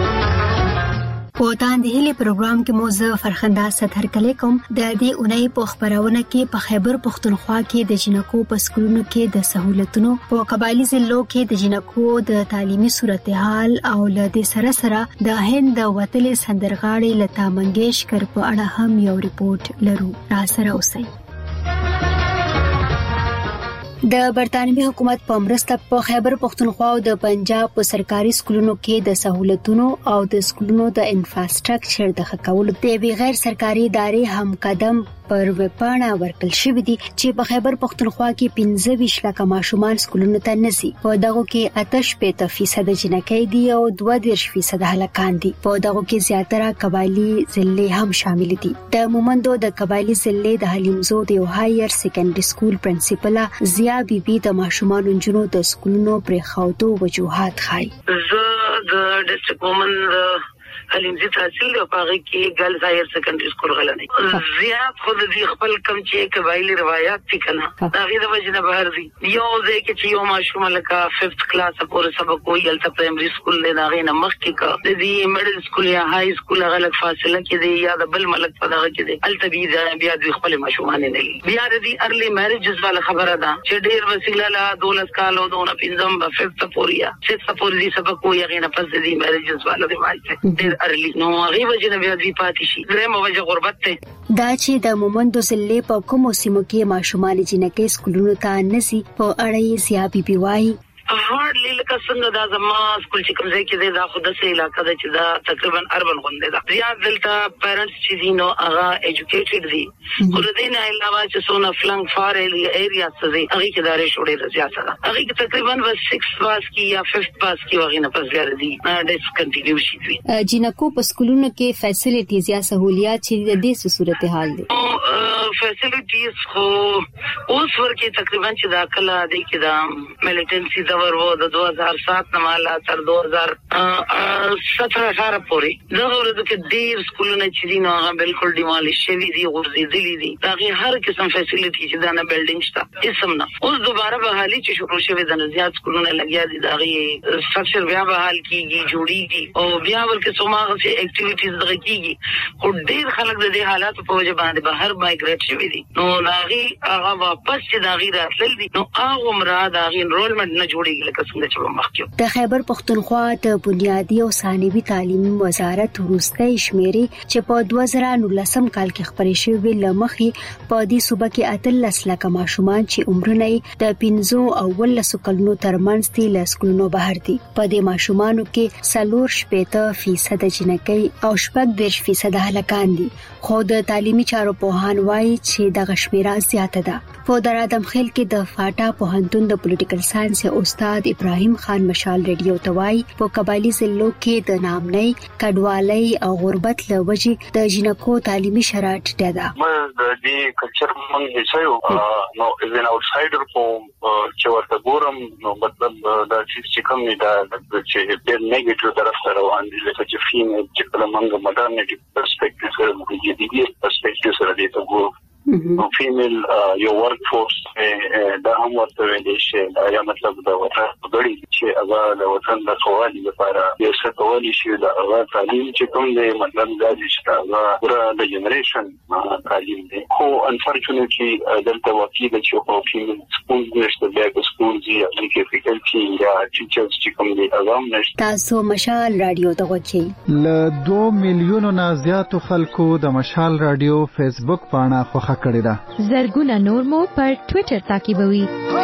P: په تاندې هلي پروګرام کې موزه فرخنده ستر کلی کوم د دې اونۍ په خبرونه کې په خیبر پښتونخوا کې د جنکو په سکولونو کې د سہولتونو په قبایلی ضلعو کې د جنکو د تعلیمي صورتحال او له دې سره سره د هند وتلې سندرغاړي لتا منګیشکر په اړه هم یو ریپورت لرو. را سره اوسئ. د برتانوي حکومت په مرسته په خیبر پښتونخوا او د پنجاب په سرکاري سکولونو کې د سہولتونو او د سکولونو د انفراستراکچر د ښه کولو د غیر سرکاري ادارې هم قدم پر وپاڼه ورکل شوې دي چې په خیبر پښتونخوا کې 25 لک ماشومان سکولونو ته نزي. په دغه کې 88% جنکۍ دي او 22% هلکان دي. په دغه کې زیاتره قبایلی ضلع هم شامل دي. د مومندو د قبایلی ضلع د حلیمزو د یو هایر سیکنډري سکول پرنسپل زیا بیبي د ماشومان انجونو د سکولونو پر خاوتو وجوهات خای.
D: زه د ډیسټریکټ وومن علمي تحصیل او هغه کې ګرلز هایر سیکنډري سکول غلنه زیات خود دې خپل کم چې قبایلی روایت دي کنه دا غي د وجنه بهر دي یو ځکه چې یو ماشوم لکه 5th کلاس پورې سبق کوي الته پرایمري سکول له هغه نه مخ کې کا د دې میډل سکول یا های سکول غلط فاصله کې دی یا د بل ملک په دغه کې دی الته بیا د خپل ماشومان نه بیا د ارلی میریجز والا خبره ده چې ډیر وسیله لا 12 کالو دونه پینځم په 5th پوریا 6th پورې سبق کوي هغه نه پس د میریجز والا دی وايي ډیر ارلی نو هغه وجنه بیا د پاتې شي درېمه وجه غربت ته
P: دا چې د مومندو سلې په کومو سیمو کې ماشومان جنکې سکولونو ته نسی په اړه یې سیابي بیوای
D: هارډلی لکه څنګه دا زما سکول چې کوم ځای کې دی دا خو د سې علاقې ده چې دا تقریبا اربن غونډه ده یا دلته پیرنټس چې دي نو هغه ایجوکیټډ دي خو د دې نه علاوه چې څونه فلنګ فار ایریا څه دي هغه کې داري شوړې زیاته ده هغه کې تقریبا 6 پاس کې یا 5th پاس کې وغه نه پس زیات دي ډیس کنټینیو شي دي
P: جنکو په سکولونو کې فیسیلیټیز یا سہولیات چې د دې صورتحال دي
D: فیسیلیټیز خو اوس ورکه تقریبا چې داخله دي کې دا ملیټنسي دور وو د 2007 نماله تر 2017-18 پورې دا ورته کې ډیر سکولونه چې دي نو هغه بالکل ډیمالیش شوی دي غورځېدلي دي دا هر قسم فیسیلیټي چې دا نه بلډینګ شته اسم نه اوس دوباره بحالي چې شروع شوی د زیات سکولونه لګیا دي دا غي سټرکچر بیا بحال کیږي جوړیږي او بیا ورکه څومره چې اکټیویټیز دغه کیږي خو ډیر خلک د دې حالات په وجه باندې بهر مایګریټ شوی دي نو دا غي هغه واپس چې دا غي راتل دي نو هغه مراد هغه انرولمنت نه جوړیږي لکه څنګه چې مخکې
P: د خیبر پختونخوا د بنیادی او ثانوي تعلیم وزارت وروسته شمیرې چې په 2019 کال کې خبرې شوې لمخې په دې صوبه کې 13 لک ماشومان چې عمرونه د 15 او 19 کلونو ترمنځ دي له سکولونو بهر دي په دې ماشومانو کې 40% جنکۍ او 40% هلکان دي خو د تعلیمي چارو پوهان وایي چې د غشمیره زیاته ده په درادم خیل کې د فاټا پوهنتون د پولیټیکل ساينس استاد ابراهيم خان مشال ریډیو توای په قبایلی ضلعو کې د نامنۍ کډوالۍ او غربت له وجې د جنکو تعلیمي شرایط ټیټه ده
E: د دې کلچر مونږ هیڅ نو از ان اوټسایډر چې ورته ګورم نو مطلب دا چې کوم نه دا چې ډېر نیگیټیو طرف ته روان دي لکه چې فیمیل چې کله مونږ مدرنټي پرسپیکټیو سره موږ جديدي پرسپیکټیو سره دې ته ګورو نو فیمیل یو ورک فورس دا هم ورته ویل شي دا یا مطلب دا وطن غړي چې هغه د وطن د خوالي لپاره یو څه کولی شي دا هغه تعلیم چې کوم دی مطلب دا چې هغه پورا د جنریشن تعلیم دی خو انفورچونټلی دلته واقعي د چې په فیمیل سکول نشته بیا په سکول دی چې فیکلټي یا ټیچرز چې کوم دی هغه نشته
P: تاسو مشال رادیو ته غوښی
F: ل 2 میلیونو نه زیاتو خلکو د مشال رادیو فیسبوک پاڼه خو کړی دا
G: زرګونه نور مو پر ټوئیټر تعقیبوي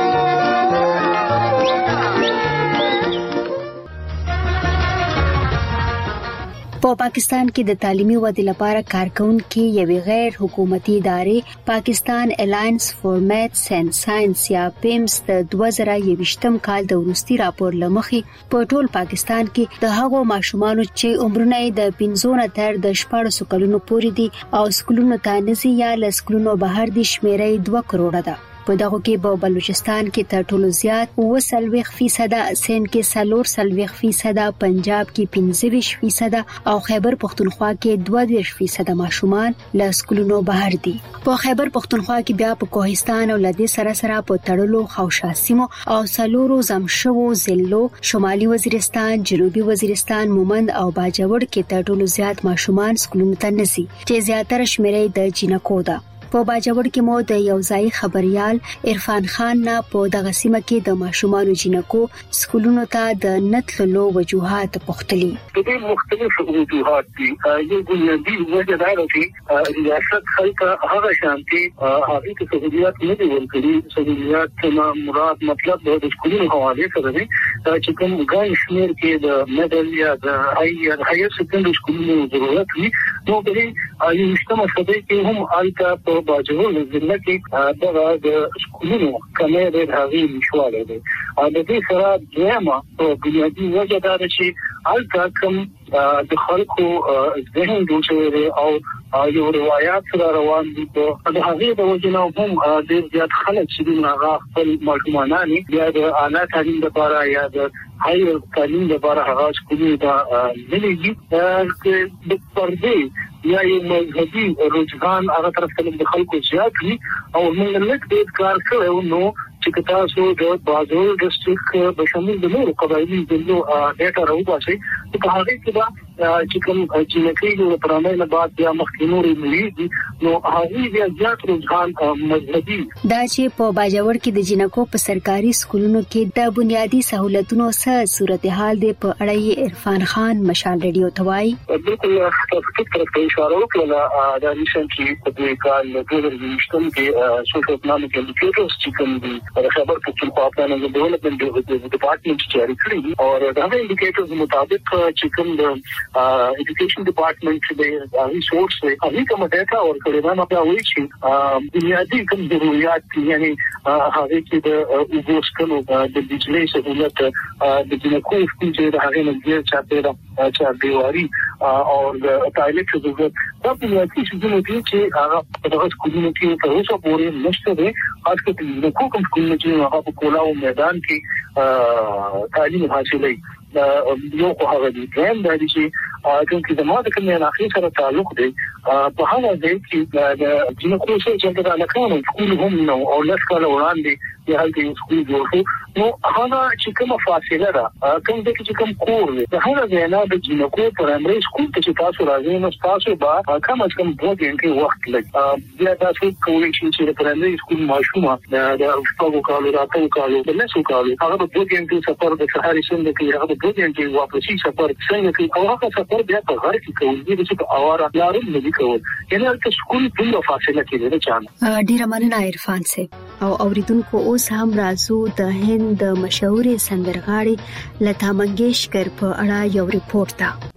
P: په پاکستان کې د تعلیمي ودې لپاره کارکونکو یوې غیر حکومتي ادارې پاکستان الاینس فور میتھس اینڈ ساينس یا پیمس د 2021م کال د وروستي راپور لمخې په ټول پاکستان کې د هغو ماشومانو چې عمرونه د 15 تر د 14 کلونو پورې دي او سکولونو ته نزي یا ل سکولونو بهر دي شمیرې 2 کروڑه ده په دغه کې په بلوچستان کې تر ټولو زیات 40% سین کې 40% پنجاب کې 25% او خیبر پختونخوا کې 22% ماشومان له سکولونو بهر دي په خیبر پختونخوا کې بیا په کوهستان او لدې سره په تړلو خوشا سیمو او سلورو زمشو ضلعو شمالي وزیرستان جنوبي وزیرستان مومند او باجوړ کې تر ټولو زیات ماشومان سکولونو ته نزي چې زیاتره شمیرې د جنکو ده په باجوړ کې مو د یو ځای خبريال عرفان خان نه په دغه سیمه کې د ماشومان جنکو سکولونو ته د نتلو وجوهات پختلي
I: د دې مختلفو وجوهات دي یو بنیادی وجه دا ده چې ریاست خلک هغه شانتي هغه ته سہولیات نه دي ورکړي سہولیات نه مراد مطلب د سکولونو حواله سره دي چې کوم ګان شمیر کې د میډل یا د هایر سیکنډري سکولونو ضرورت وي نو د یو مجتمع سره کې هم الکا باجوړ ضلع کې د سکولونو کمې د هغې نشواله دي او د دې سره دیمه په بنیادی وجه دا ده چې الکا کوم د خلکو ذهن جوړ شوی او یو روایت سره روان دي په د هغې د وجه نه هم ډېر زیات خلک چې هغه خپل ماشومان یا د اعلی تعلیم لپاره یا د هاي تعلیم لپاره هغه سکولونه دا مليږي چې د پردې یا یو مذهبي رجحان هغه طرف ته د خلکو زیات وي او موږ لږ ډېر کار کوو نو چې تاسو د بازار ډسټریکټ په شمول د نورو قبایلی ضلعو ډیټا راوباسي په هغه کې دا چې کوم چې نکړي د پرانه نه بعد یا مخکینوري ملي نو هغه بیا زیات رجحان مذهبي
P: دا چې په باجوړ کې د جنکو په سرکاري سکولونو کې د بنیادی سہولتونو سره صورتحال دی په اړه عرفان خان مشال ریډیو توای
I: بالکل تاسو ته اشاره وکړه دا ریسنټلی په دې کال د 2020 کې سوشل اکنامک انډیکیټرز چې کوم دي خبر پختونخوا پلان د ډیولپمنٹ ډپارټمنټ جاری کړی او دا انډیکیټرز مطابق چې کوم د ایجوکیشن ډپارټمنټ د ریسورس هغه کوم ډاټا ورکړی دا مطلب وایي چې بنیادی کوم ضرورت یعنی هغه کې د وګورسکلو د بجلی سہولت د جنکو چې د هغه نه چې دیواری او د ټایلټ ضرورت دا بنیادی شیزونه دي چې هغه په دغه سکولونو کې تر اوسه پورې نشته دي خاص کر د کوم سکولونو چې هغه په کولاو میدان کې تعلیم حاصلوي یو خو هغه دي د چې زموږ د کومه علاقې سره تعلق دی په هغه ځای کې د جنکو چې د علاقو سکول هم نو او لسکاله وړاندې یا هغه سکول جوړ نو هغه چې کومه فاصله ده کوم د چې کوم کور دی هغه ځای نه د جنکو پرایمري سکول ته چې تاسو راځئ نو تاسو به کم از کم 2 غنټې وخت لګي بیا تاسو کولی شئ چې د پرایمري سکول ماشومه د شپږو کالو راتلو کالو د لسو کالو هغه د 2 غنټې سفر د سهاري څنګه کې هغه د 2 غنټې واپسي سفر څنګه کې او هغه سفر بیا په غر کې کوي چې په اواره لارو نه کول یعنی د سکول په فاصله کې نه چانه
P: ډیر مننه عرفان صاحب او اوریدونکو اوس هم راځو د هند د مشهور سندرغاړي لتا منگیشکر په اړه یو ریپورت ده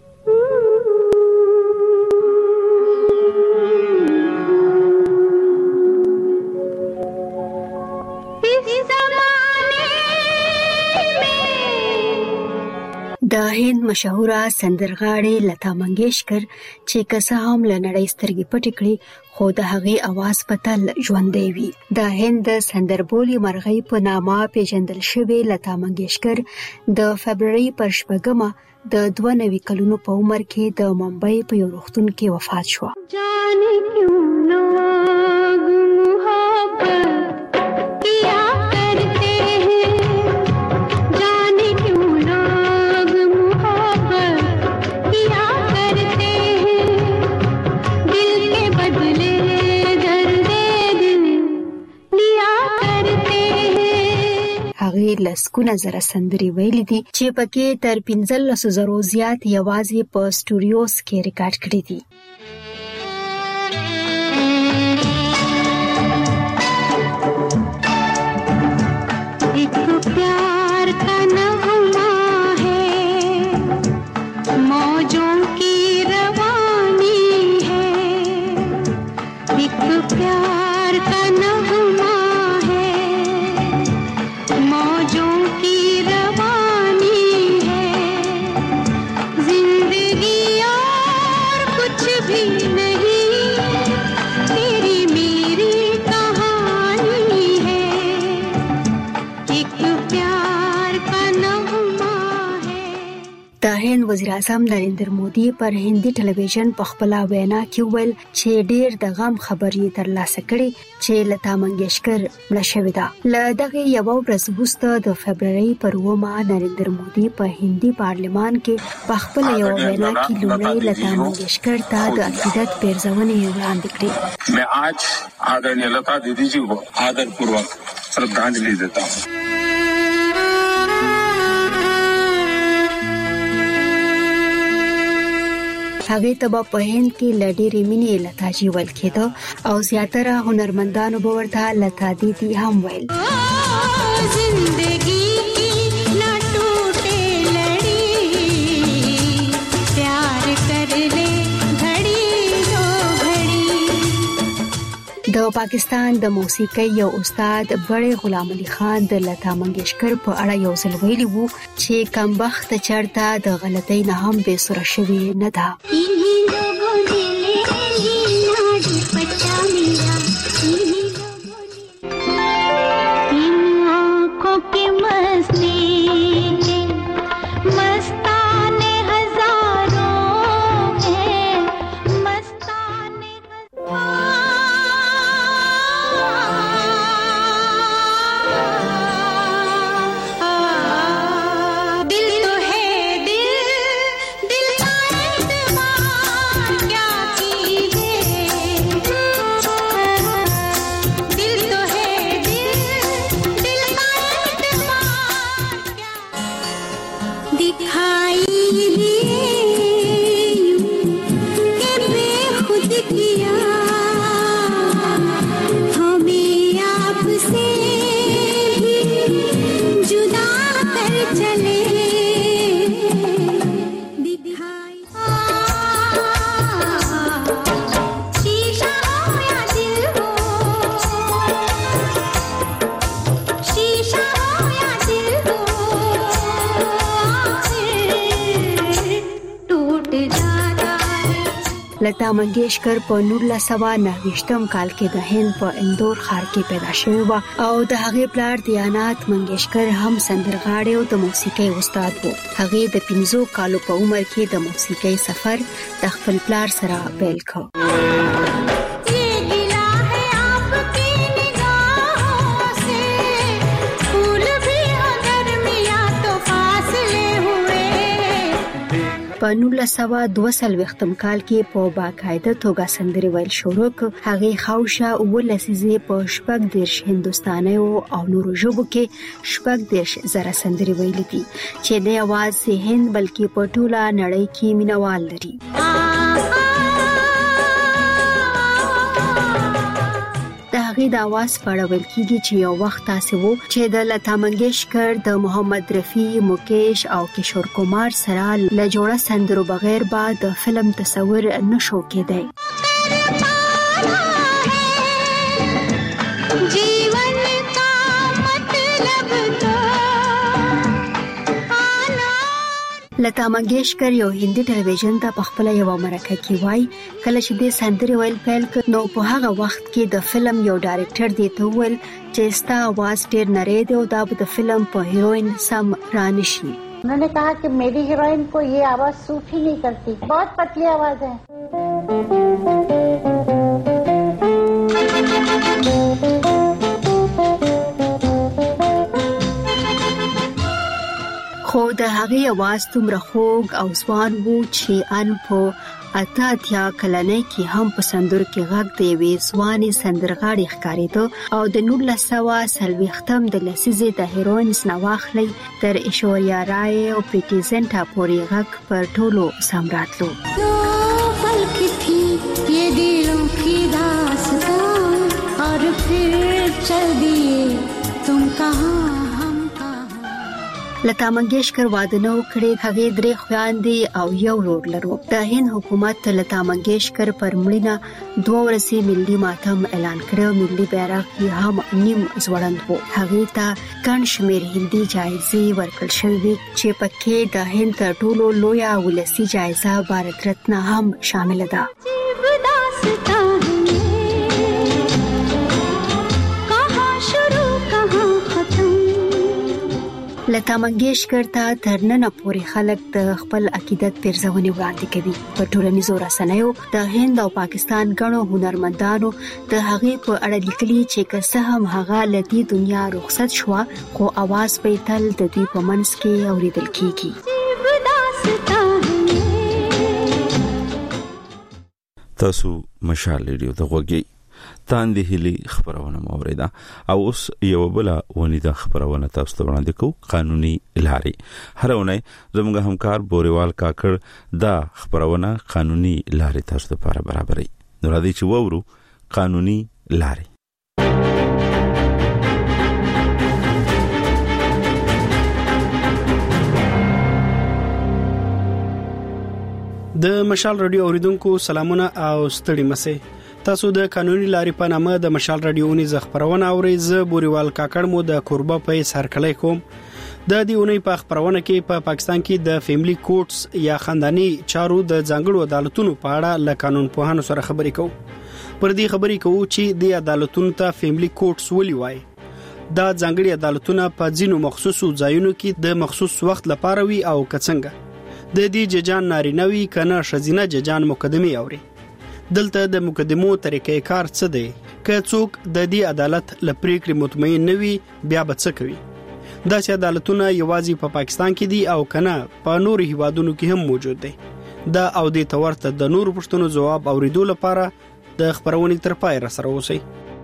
P: د هند مشهوره سندرغاړي لتا منگیشکر چې کسه هم لنړی سترګې پټې کړې خو د هغې आवाज په تل ژوندۍ وي د هند سندربولي مرغۍ په نامه پیژندل شوی لتا منگیشکر د فبرवरी پر 8 د 92 کلونو په عمر کې د ممبئی په یو روغتون کې وفات شو جانې کیوں لوگ محبت کیا کرتے ہیں جانې کیوں لوگ محبت کیا کرتے ہیں دل کے بدلے درد دل لیا کرتے ہیں هغه لسکونه زره سندري ویلي دي چې پکې تر 15,000 زیات یوازې په سټوډیوز کې ریکارډ کړي دي एक प्यार का नगमा है मौजों की रवानी है एक प्यार का नगमा है मौजों की रवानी है जिंदगी और कुछ भी नहीं तेरी मेरी कहानी है एक प्यार का नगमा है د هند وزیر اعظم نریندر مودي پر هندي ټلویزیون په خپل وینا کې ویل چې ډېر د غم خبرې ترلاسه کړي چې لتا منگیشکر مړه شوې ده له دغه یو ورځ وروسته د فبرवरी پر 9 نریندر مودي په هندي پارلمان کې په خپل یو وینا کې لومړی لتا منگیشکر ته د عقیدت پیرزونې وړاندې کړې
H: मैं आज आदरणीय लता दीदी जी को आदरपूर्वक श्रद्धांजलि देता हूँ
P: هغه ته په هند کې لډېرې مینې لتا جی ویل کېده او زیاتره هنرمندانو به ورته لتا دیدي هم ویل زندگی کی نہ ٹوٹے لڑی پیار کر لے گھڑی دو گھڑی د پاکستان د موسیقۍ یو استاد بڑے غلام علي خان د لتا منگیشکر په اړه یو ځل ویلي وو چې کمبخت چرته د غلطۍ نه هم بے سره شوی نه ده لتا منگیشکر په 1929 کال کې د هند په اندور ښار کې پیدا شوی و او د هغې پلار دیانات منگیشکر هم سندرغاړی او د موسیقۍ استاد و. هغې د 15 کالو په عمر کې د موسیقۍ سفر د خپل پلار سره پیل کړ. په 1942 کال کې په باقاعده توګه سندرې ویل شروع کړ. هغې خاوشه 19 په 14 هندستاني او نورو ژبو کې 14 زره سندرې ویلې دي چې نه یوازې هند بلکې په ټوله نړۍ کې مینوال لري. د هغې د आवाज په اړه ویل کېږي چې یو وخت داسې و چې د لتا منگیشکر د محمد رفیع، مکیش او کشور کمار سره له جوړه سندرو بغیر به د فلم تصور نشو کېدی. لتا منگیشکر یو هندي ټلویزیون ته په خپل یو مرکه کې وایي کله چې د سندرې ویل پیل کړ نو په هغه وخت کې د فلم یو ډایرکټر دی ته ویل چې ستا आवाज ډېر نری دی او دا به د فلم په هیروین سم رانشي.
J: उन्होंने कहा कि मेरी हीरोइन को ये आवाज सूट ही नहीं करती, बहुत पतली आवाज है. خو د هغې आवाज دومره خوږ او ځوان و چې ان په 88 کلنۍ کې هم په سندرو کې غږ د یوې ځوانې سندرغاړې ښکارېده او د 1940 د لسیزې د هیروینز نه واخلئ تر ایشوریا رای او پریټي زینټا پورې غږ پر ټولو سم راتلو. और फिर चल दिए तुम कहाँ हम कहाँ. لتا منگیشکر واده نه وکړي. هغې 3 خویندې او یو ورور لرو. د هند حکومت لتا منگیشکر پر مړینه 2 ورځې ملي ماتم اعلان کړو. ملي بیرغ یې هم نیم ځوړند و. هغې ته ګڼ شمېر هندي جایزې ورکړل شوې چې پکې د هند تر ټولو لویه ولسي جایزه بھارت رتن هم شامل ده. لتا منگیشکر ته تر نن پورې خلک د خپل عقیدت پیرزونې وړاندې کوي. په ټولنیزو رسنیو د هند او پاکستان غنو هنرمندانو د هغې په اړه لیکلي چې که څه هم هغه له دې دنیا رخصت شوه خو आवाज به تل د دوی په منځ کې اوریدل کیږي.
A: تاسو مشال ریډیو ته غوږی تاندې هلي خبرونه موریدا او اوس یو بل ونیدا خبرونه تاسو ته وړاندې کوو. قانوني لارې هرونه زموږ همکار بوريوال کاکړ دا خبرونه قانوني لارې تاسو لپاره برابرې. نو راځي چې وورو قانوني لارې.
K: د مشال رادیو اوریدونکو سلامونه او ستړي مسه. تاسو د قانوني لارې په نامه د مشال رادیو نيز خبرونه اورئ. زه بوريوال کاکړ مو د کوربه په سرکلې کوم. د دې اونۍ په خبرونه کې په پاکستان کې د فیملی کورټس یا خاندانی چارو د ځانګړو عدالتونو په اړه له قانون پوهانو سره خبرې کوو. پر دې خبرې کوو چې د عدالتونو ته فیملی کورټس ولې وایي. دا ځانګړي عدالتونه په ځینو مخصوصو ځایونو کې د مخصوص وخت لپاره وي او کڅنګ د دې ججان نارینوي کنه شزینه ججان مقدمه اوري. دلته د مقدمو طریقې کار څه دی؟ که څوک د دې عدالت لپریکړې مطمئن نه وي بیا به څه کوي؟ دا چې عدالتونه یوازې په پاکستان کې دي او کنه په نورو هیوادونو کې هم موجود دي. دا او د تورته د نورو پښتنو جواب اوریدو لپاره د خبرونې تر پای را سره اوسئ.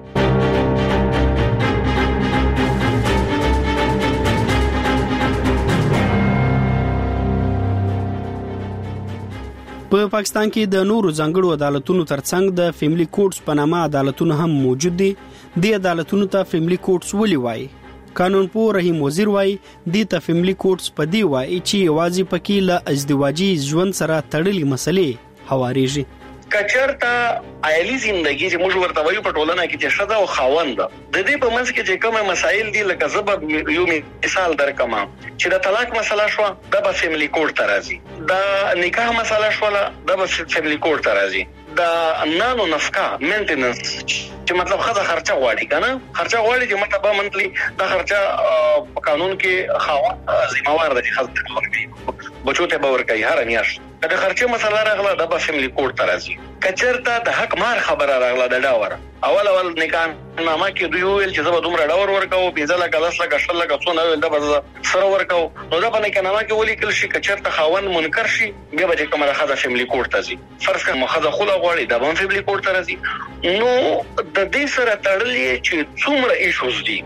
K: په پاکستان کې د نورو ځانګړو عدالتونو ترڅنګ د فیملی کورټس په نامه عدالتونه هم موجود دي. د عدالتونو ته فیملی کورټس ولې وایي؟ قانون پوه رحیم وزیر وایي د ته فیملی کورټس په دی وایي چې یوازې پکې له ازدواجی ژوند سره تړلې مسلې هواريږي.
E: کچرتا عائلی زندگی چې موږ ورته وایو په ټولنه کې چې شذا او خاوند د دې په منځ کې چې کومه مسایل دي لکه سبب یو مثال درکم چې د طلاق مسله شو د به فیملی کورټ ته راځي، د نکاح مسله شو د به فیملی کورټ ته راځي، د نانو نفقه مینټیننس چې مطلب خزه خرچه غواړي کنه، خرچه غواړي چې مطلب منتلی دا خرچه په قانون کې خاوند ذمہوار دی، خزه ورکړي بچو ته باور کوي هر میاشت د خرچه مسله راغله د به فیملی کورټ ته راځي. کچرته د حق مار خبره راغله د ډاور اول نکاح نامه کې دوی ویل چې زما دومره ډاور ورکاو 15 لک 10 لک 10 لک څو نه ویل د به سره ورکاو نو دا په نکاح نامه کې ولي کل شي کچرته خاوند منکر شي بیا به کومه خزه فیملی کورټ ته ځي، فرض کړه مخزه خله غواړي د به فیملی کورټ ته راځي. نو د دې سره تړلې چې څومره ایشوز دي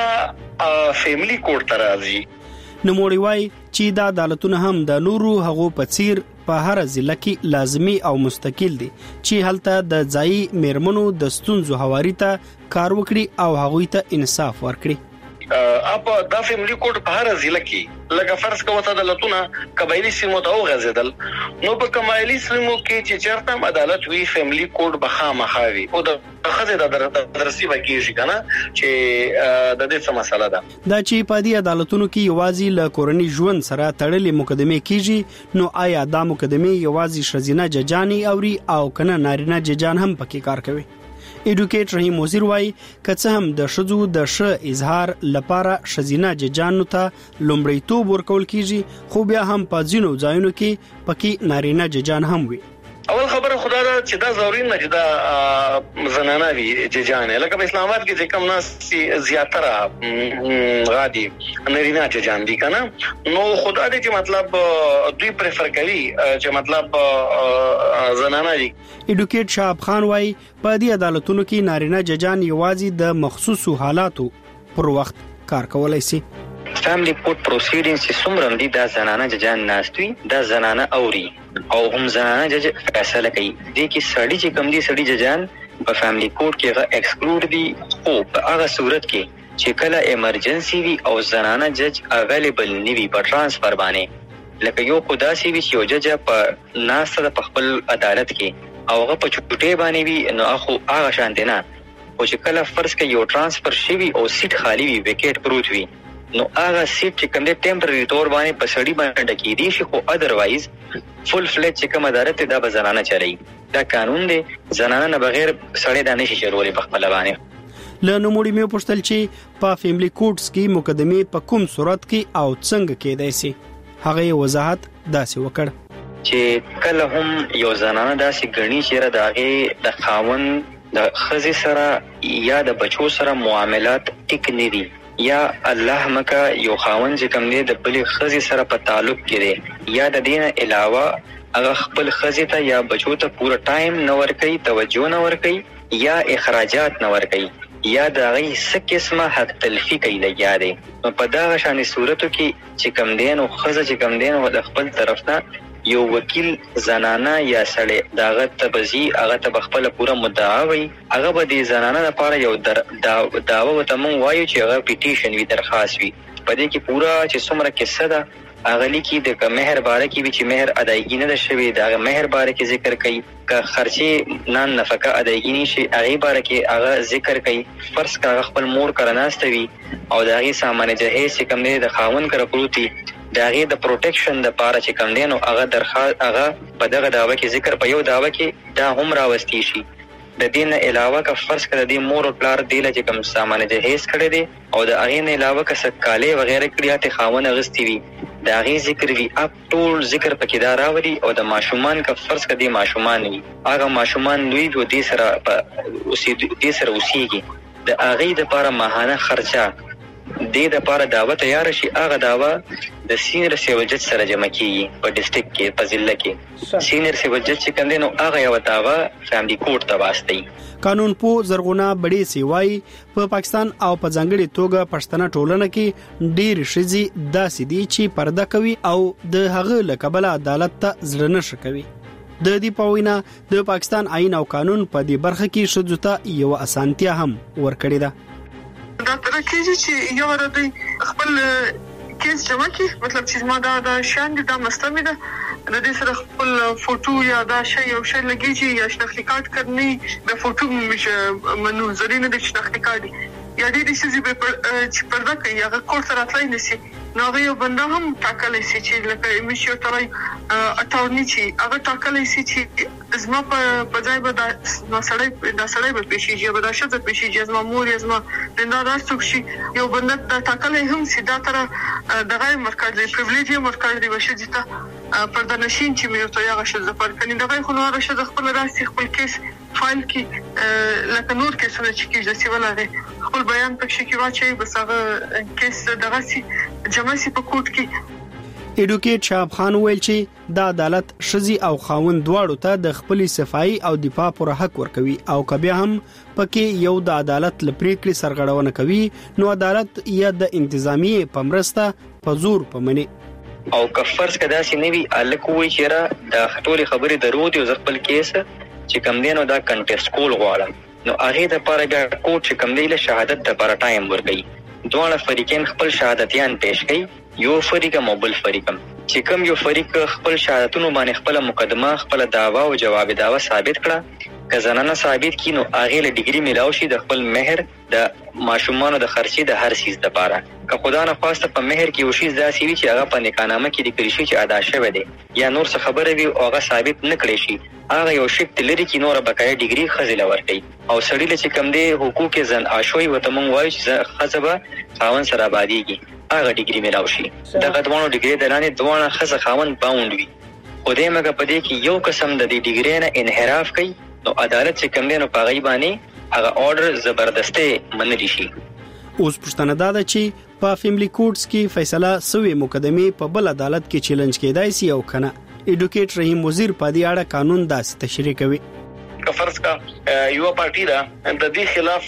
E: دا فیملی کورټ ته راځي.
K: نوموړي وایي چې دا عدالتونه هم د نورو هغو په څیر په هر ضلع کې لازمي او مستقل دي چې هلته د ځایي میرمنو د ستونزو هواري ته کار وکړي او هغوی ته انصاف ورکړي.
E: اپ دا فیملی کورټ په هر ضلع کې لکه فرض کوه ته عدالتونه قبایلی سیمو ته وغځیدل نو په قبایلی سیمو کې چې چرته عدالت وی فیملی کورټ بخامخاوي او د خزه د درسي بکیږي کنه چې د دې څه مسله ده
K: دا چې په دې عدالتونو کې یوازې له کورنۍ ژوند سره تړلې مقدمه کیږي نو آیا دا مقدمه یوازې شزینه ججانی اوري او کنه نارینه ججان هم پکې کار کوي؟ ایډوکیټ رحیم وزیر وایي که څه هم د شذو د ش اظهار لپاره شزینه ججانو ته لومړیتوب ورکول کیږي خو بیا هم په ځینو ځایونو کې پکې نارینه ججان هم وي.
E: اول خبره خدا دا چې دا ضروري نه چې دا زنانه وي ججان لکه په اسلام آباد کې چې کم ناس زیاتره غادي نارینه ججان دي کنه نو خدا دې چې مطلب دوی پریفر کوي چې مطلب زنانه دي.
K: ایډوکیټ شعب خان وایي په دې عدالتونو کې نارینه ججان یوازې د مخصوصو حالاتو پر وخت کار کولای شي.
L: فیملی کورټ پروسیډینګز چې څومره دي دا زنانه ججان ناستوي دا زنانه اوري او هم زنانه جج فیصله کوي. دې کې سړي چې کم دي سړي ججان په فیملی کورټ کې هغه ایکسکلوډ دي او په هغه صورت کې چې کله ایمرجنسي وي او زنانه جج اویلیبل نیوي په ترانسفر باندې لکه یو خدا سي وي چې یو جج په ناسه د خپل عدالت کې او هغه په چوټي باندې وي نو هغه شانته نه او چې کله فرض کې یو ترانسفر شي وي او سیټ خالی وي ویکټ پروت وي نو هغه سیټ چې کوم د ټمپرری تور باندې په سړی باندې ډکی دي شي خو ادروایز فل فلیج چې کوم عدالت دا به زنانه چلی دا قانون دی زنانه نه بغیر سړی د نشي چلولې په خپل باندې.
K: له نوموړي مې پوښتل چې په فیملی کورټس کې مقدمه په کوم صورت کې او څنګه کېدای شي هغه وضاحت داسې وکړ
L: چې کله هم یو زنانه داسې غني چې راغې د خاوند د خزي سره یا د بچو سره معاملات ټیک نه دي یا الله مکا یو خاوند چې کوم دی د بلې خزي سره په تعلق کې دی یا د دین علاوه هغه خپل خزي ته یا بچو ته پوره ټایم نه ورکوي توجه نه ورکوي یا اخراجات نه ورکوي یا د هغه څه قسمه حق تلفي کوي لګیا دی نو په دا شانې صورتو کې چې کوم دی نو خزه چې کوم دی نو د خپل طرف نه یو وکیل زنانه یا سړی داغه تبزی هغه ته خپل پوره مدعا وي هغه به د زنانه لپاره یو داوا وته مون وایو چې هغه پیټیشن وی درخواست وي په دې کې پوره چې څومره قصه ده هغه لیکي د مهر باره کې چې مهر ادایګی نه شوی دا مهر باره کې ذکر کوي که خرچي نان نفقه ادایګی نشي هغه باره کې هغه ذکر کوي فرض کړه خپل مور کرناستوي او داغي سامان جهیز چې کوم دی د خاون کړه پروتي داغه د پروټیکشن د پاره چې کوم دین او هغه درخواست هغه په دغه داوا کې ذکر په یو داوا کې دا هم راوستي شي د دین علاوه که فرض کړه د مور او پلار دی چې کوم سامان جهیز کړي دي او د هغه نه علاوه که سکاله وغیرہ کړیا ته خاون غستی وي دا غي ذکر وی اپ ټول ذکر پکې دا راوړي او د ماشومان که فرض کړي ماشومان وي هغه ماشومان دوی د دې سره اوسېږي د هغه د لپاره ماهانه خرچه د لپاره دعوت تیار شي هغه داوا د سینیئر سیول جج سره جمع کیږي په ډیسټریکټ کې په ضلع کې سینیئر سیول جج چې کوم دی نو هغه یو داوا فیملی کورټ ته واسطي.
K: قانون پو زرغونه بډې سیوای په پاکستان او په ځنګړي توګه پښتنه ټولنه کې ډېر شذي داسې دي چې پرده کوي او د هغه لکبل عدالت ته ځړنه شکوي. د دې پوینا د پاکستان آئین او قانون په دې برخه کې شذو ته یو اسانتیا هم ورکړی ده.
M: دا تر کېږي چې یو ورته خپل کیس جمع کی مطلب چې ما دا شان دي دا مستمه ده د دې سره خپل فوټو یا دا شی او شی لګیږي یا شناختی کارت کرنی د فوټو منوزرینه د شناختی کارت یا دې شي چې پردا کوي هغه کور سره راتلای نشي نو هغه یو بنده هم ټاکلی شي چې لکه امیشیو ترای اټورنی چې هغه ټاکلی شي چې زما په ځای به دا سړی به پیشيږي به دا شته پیشيږي زما مور یا زما دا راستوک شي یو بنده دا ټاکلی هم سي دا تر دغه مرکز دی پریویلیج مرکز دی وشه چې پردا نشین چې مې ته هغه شته پر کني دغه خو نو هغه شته خپل راستي خپل کیس فایل کې لکه نور کیسونه چې کیږي چې ولغه خپل بیان پکې کې واچي بس هغه کیس دغه سي جمع سي په کوټ کې
K: ایډوکیټ شاب خان ویل چې د عدالت شذي او خاوند دواړو ته د خپل صفائی او دفاع پر حق ورکوي او کبه هم پکې یو د عدالت لپریکړي سرغړونه کوي نو عدالت یا د انتظامی په مرسته په زور پمني
L: او کفرس کدا سي نوي الکوي چیرې د خټولي خبري درود او خپل کیس چې کم دینو دا کنټیسټ کول غواړم نو هغه د پاره بیا کوټ چې کم دی له شهادت د پر ټایم ورګي دوه فریقین خپل شهادتيان پیش کړي یو فریق موبل فریقم چې کوم یو فریق خپل شهادتونو باندې خپل مقدمه خپل داوا او جواب داوا ثابت کړه کزنانه ثابت کینو اغه له ډیګري ملاو شي د خپل مہر د ماشومان د خرچي د هر سیس د پاره که خدا نه خواسته په مہر کې وشي ځاسي وی چې هغه په نکانامه کې د کړی شي چې ادا شوه دی یا نور څه خبره وي او هغه ثابت نه کړی شي هغه یو شک تلری کې نور بقای ډیګري خزل ورکي او سړی له چې کم دی حقوق زن آشوي وته مونږ وایو چې خزبه خاون سره آبادیږي هغه ډیګري ملاو شي دغه دوه ډیګري درانه دوه خزه خاون باوند وي خو دې مګه پدې کې یو قسم د دې ډیګري نه انحراف کوي نو عدالت چې کم دی نو په غیبانی هغه آرډر زبردستی منلی شي
K: اوس پښتنه دا ده چې په فیملی کورټس کې فیصله سوې مقدمه په بل عدالت کې چیلنج کېدای شي او کنه ایډوکیټ رحیم وزیر په دې اړه قانون داسې تشریح کوي
N: فرض کا یو پارټی دا د دې خلاف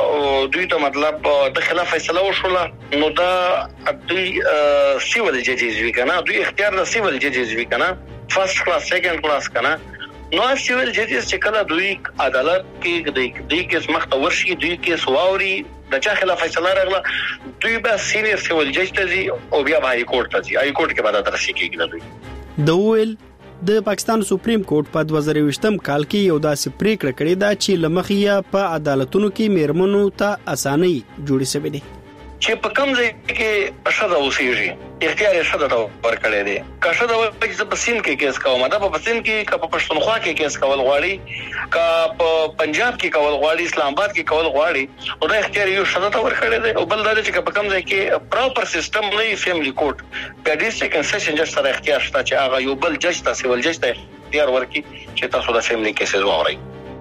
N: دوی ته مطلب د خلاف فیصله وشوله نو دا دوی سیول ججز وی کنه دوی اختیار د سیول ججز وی کنه فرست کلاس سیکنډ کلاس کنه نو سیول ججز چې کله دوی عدالت کې د دې کیس مخته ورشي دوی کیس واوري د چا خلاف فیصله راغله دوی به سینیئر سیول جج ته ځي او بیا به هاي کورټ ته ځي هاي کورټ کې به ترسي کېږي دوی
K: د ویل د پاکستان سپریم کورټ په 2020م کال کې یو داسې پریکړه کړې ده چې لمخې په عدالتونو کې میرمنو ته اساني جوړې شوې دي
N: چې په کوم ځای کې شاده اوسېږي اختیار شاده ته ورکړی دی که شاده چې په سین کې کیس کوم دا په سین کې که په پښتونخوا کې کیس کول غواړي که په پنجاب کې کول غواړي اسلام آباد کې کول غواړي او دا اختیار یو شاده ته ورکړی دی او بل دا چې په کوم ځای کې پراپر سیستم نه فیملی کورټ په ډیسټریکټ کنسیشن جج سره اختیار شته چې هغه یو بل جج ته سیول جج ته اختیار ورکړي چې تاسو د فیملی کیسز واورئ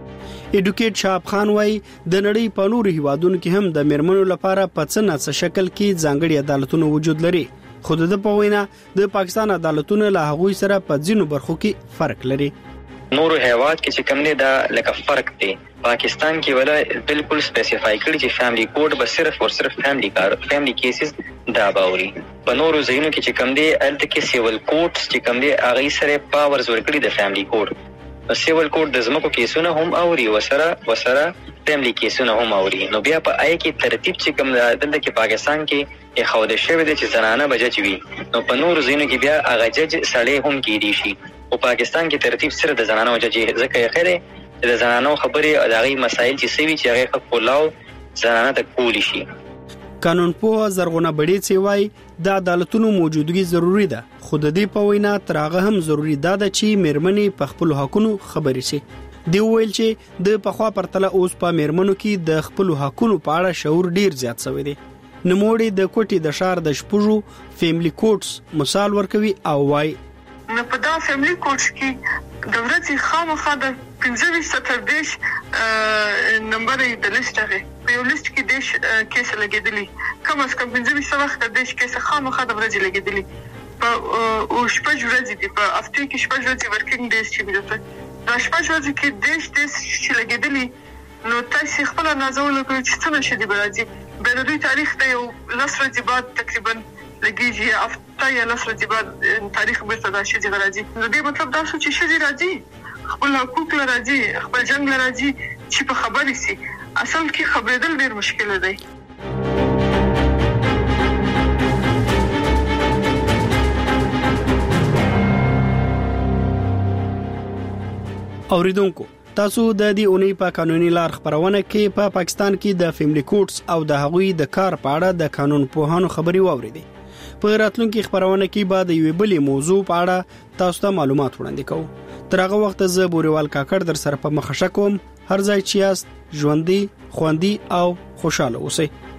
K: ایډوکیټ شاب خان وای د نړۍ په نورو هیوادونو کې هم د میرمنو لپاره په څه نه څه شکل کې ځانګړي عدالتونه وجود لري خو د په وینا د پاکستان عدالتونه له هغوی سره په ځینو برخو کې فرق لري
L: نورو هیواد کې چې کوم نه دا لکه فرق دی پاکستان کې ولا بالکل سپیسیفای کړی چې فیملی کوډ به صرف او صرف فیملی کیسز دا باوري په نورو ځینو کې چې کوم دی الته کې سیول کوډز چې کوم دی هغه سره پاورز ورکړي د فیملی کوډ سیول کوډ د زمکو کیسونه هم اوري وسره فیملی کیسونه هم اوري نو بیا په آی کې ترتیب چې کوم دلته کې پاکستان کې یې خوده شوی د چې زنانه بجج وي نو په نورو ځینو کې بیا هغه جج سړی هم کېدی شي او پاکستان کې ترتیب سره د زنانو جج ځکه یې خیره د زنانو خبرې او دغه مسایل چې سوي چې هغه خپل کولاو زنانه ته کولی شي
K: قانون په زرغونه بډې سی وای د عدالتونو موجودګي ضروری ده خو د دې په وینا ترغه هم ضروری ده چې میرمنې په خپل حقونو خبرې شي دی ویل چې د پخوا پرتله اوس په میرمنو کې د خپل حقونو په اړه شعور ډیر زیات شوی دی نموړي د کوټي د شهر د شپږو فیملی کورټس مثال ورکوي او وای
M: نو په دا فیملی کورټس کې د ورځې خامخا د 15 ستردیش نمبر د لیست هغه په یو لیست کې دیش کیس لګیدلی کم از کم 15 وخت د دیش کیس خامخا د ورځې لګیدلی په او شپږ ورځې دی په هفته کې شپږ ورځې ورکینګ ډیز چې بلته دا شپږ ورځې کې دیش چې لګیدلی نو تاسو خپل نازول کړئ چې څنګه شې دی برازي به د دوی تاریخ ته یو لس ورځې بعد تقریبا لګیږي هفته یا لس ورځې بعد تاریخ بیرته دا شې دی برازي نو دې مطلب دا چې شې دی راځي خپل حقوق لراځي خپل جنگ لراځي چې په خبرې سي اصل کې خبرېدل ډېر مشکل دی
K: اوریدونکو تاسو د دې اونۍ په قانوني لار خبرونه کې په پاکستان کې د فیملی کورټس او د هغوی د کار په اړه د قانون پوهانو خبري واوریدې. په راتلونکي خبرونه کې به د یوې بلې موضوع په اړه تاسو ته معلومات وړاندې کوو. تر هغه وخت زه بوريوال کاکړ در سره په مخه شکوم. هر ځای چې یاست ژوندۍ، خوندي او خوشاله اوسئ.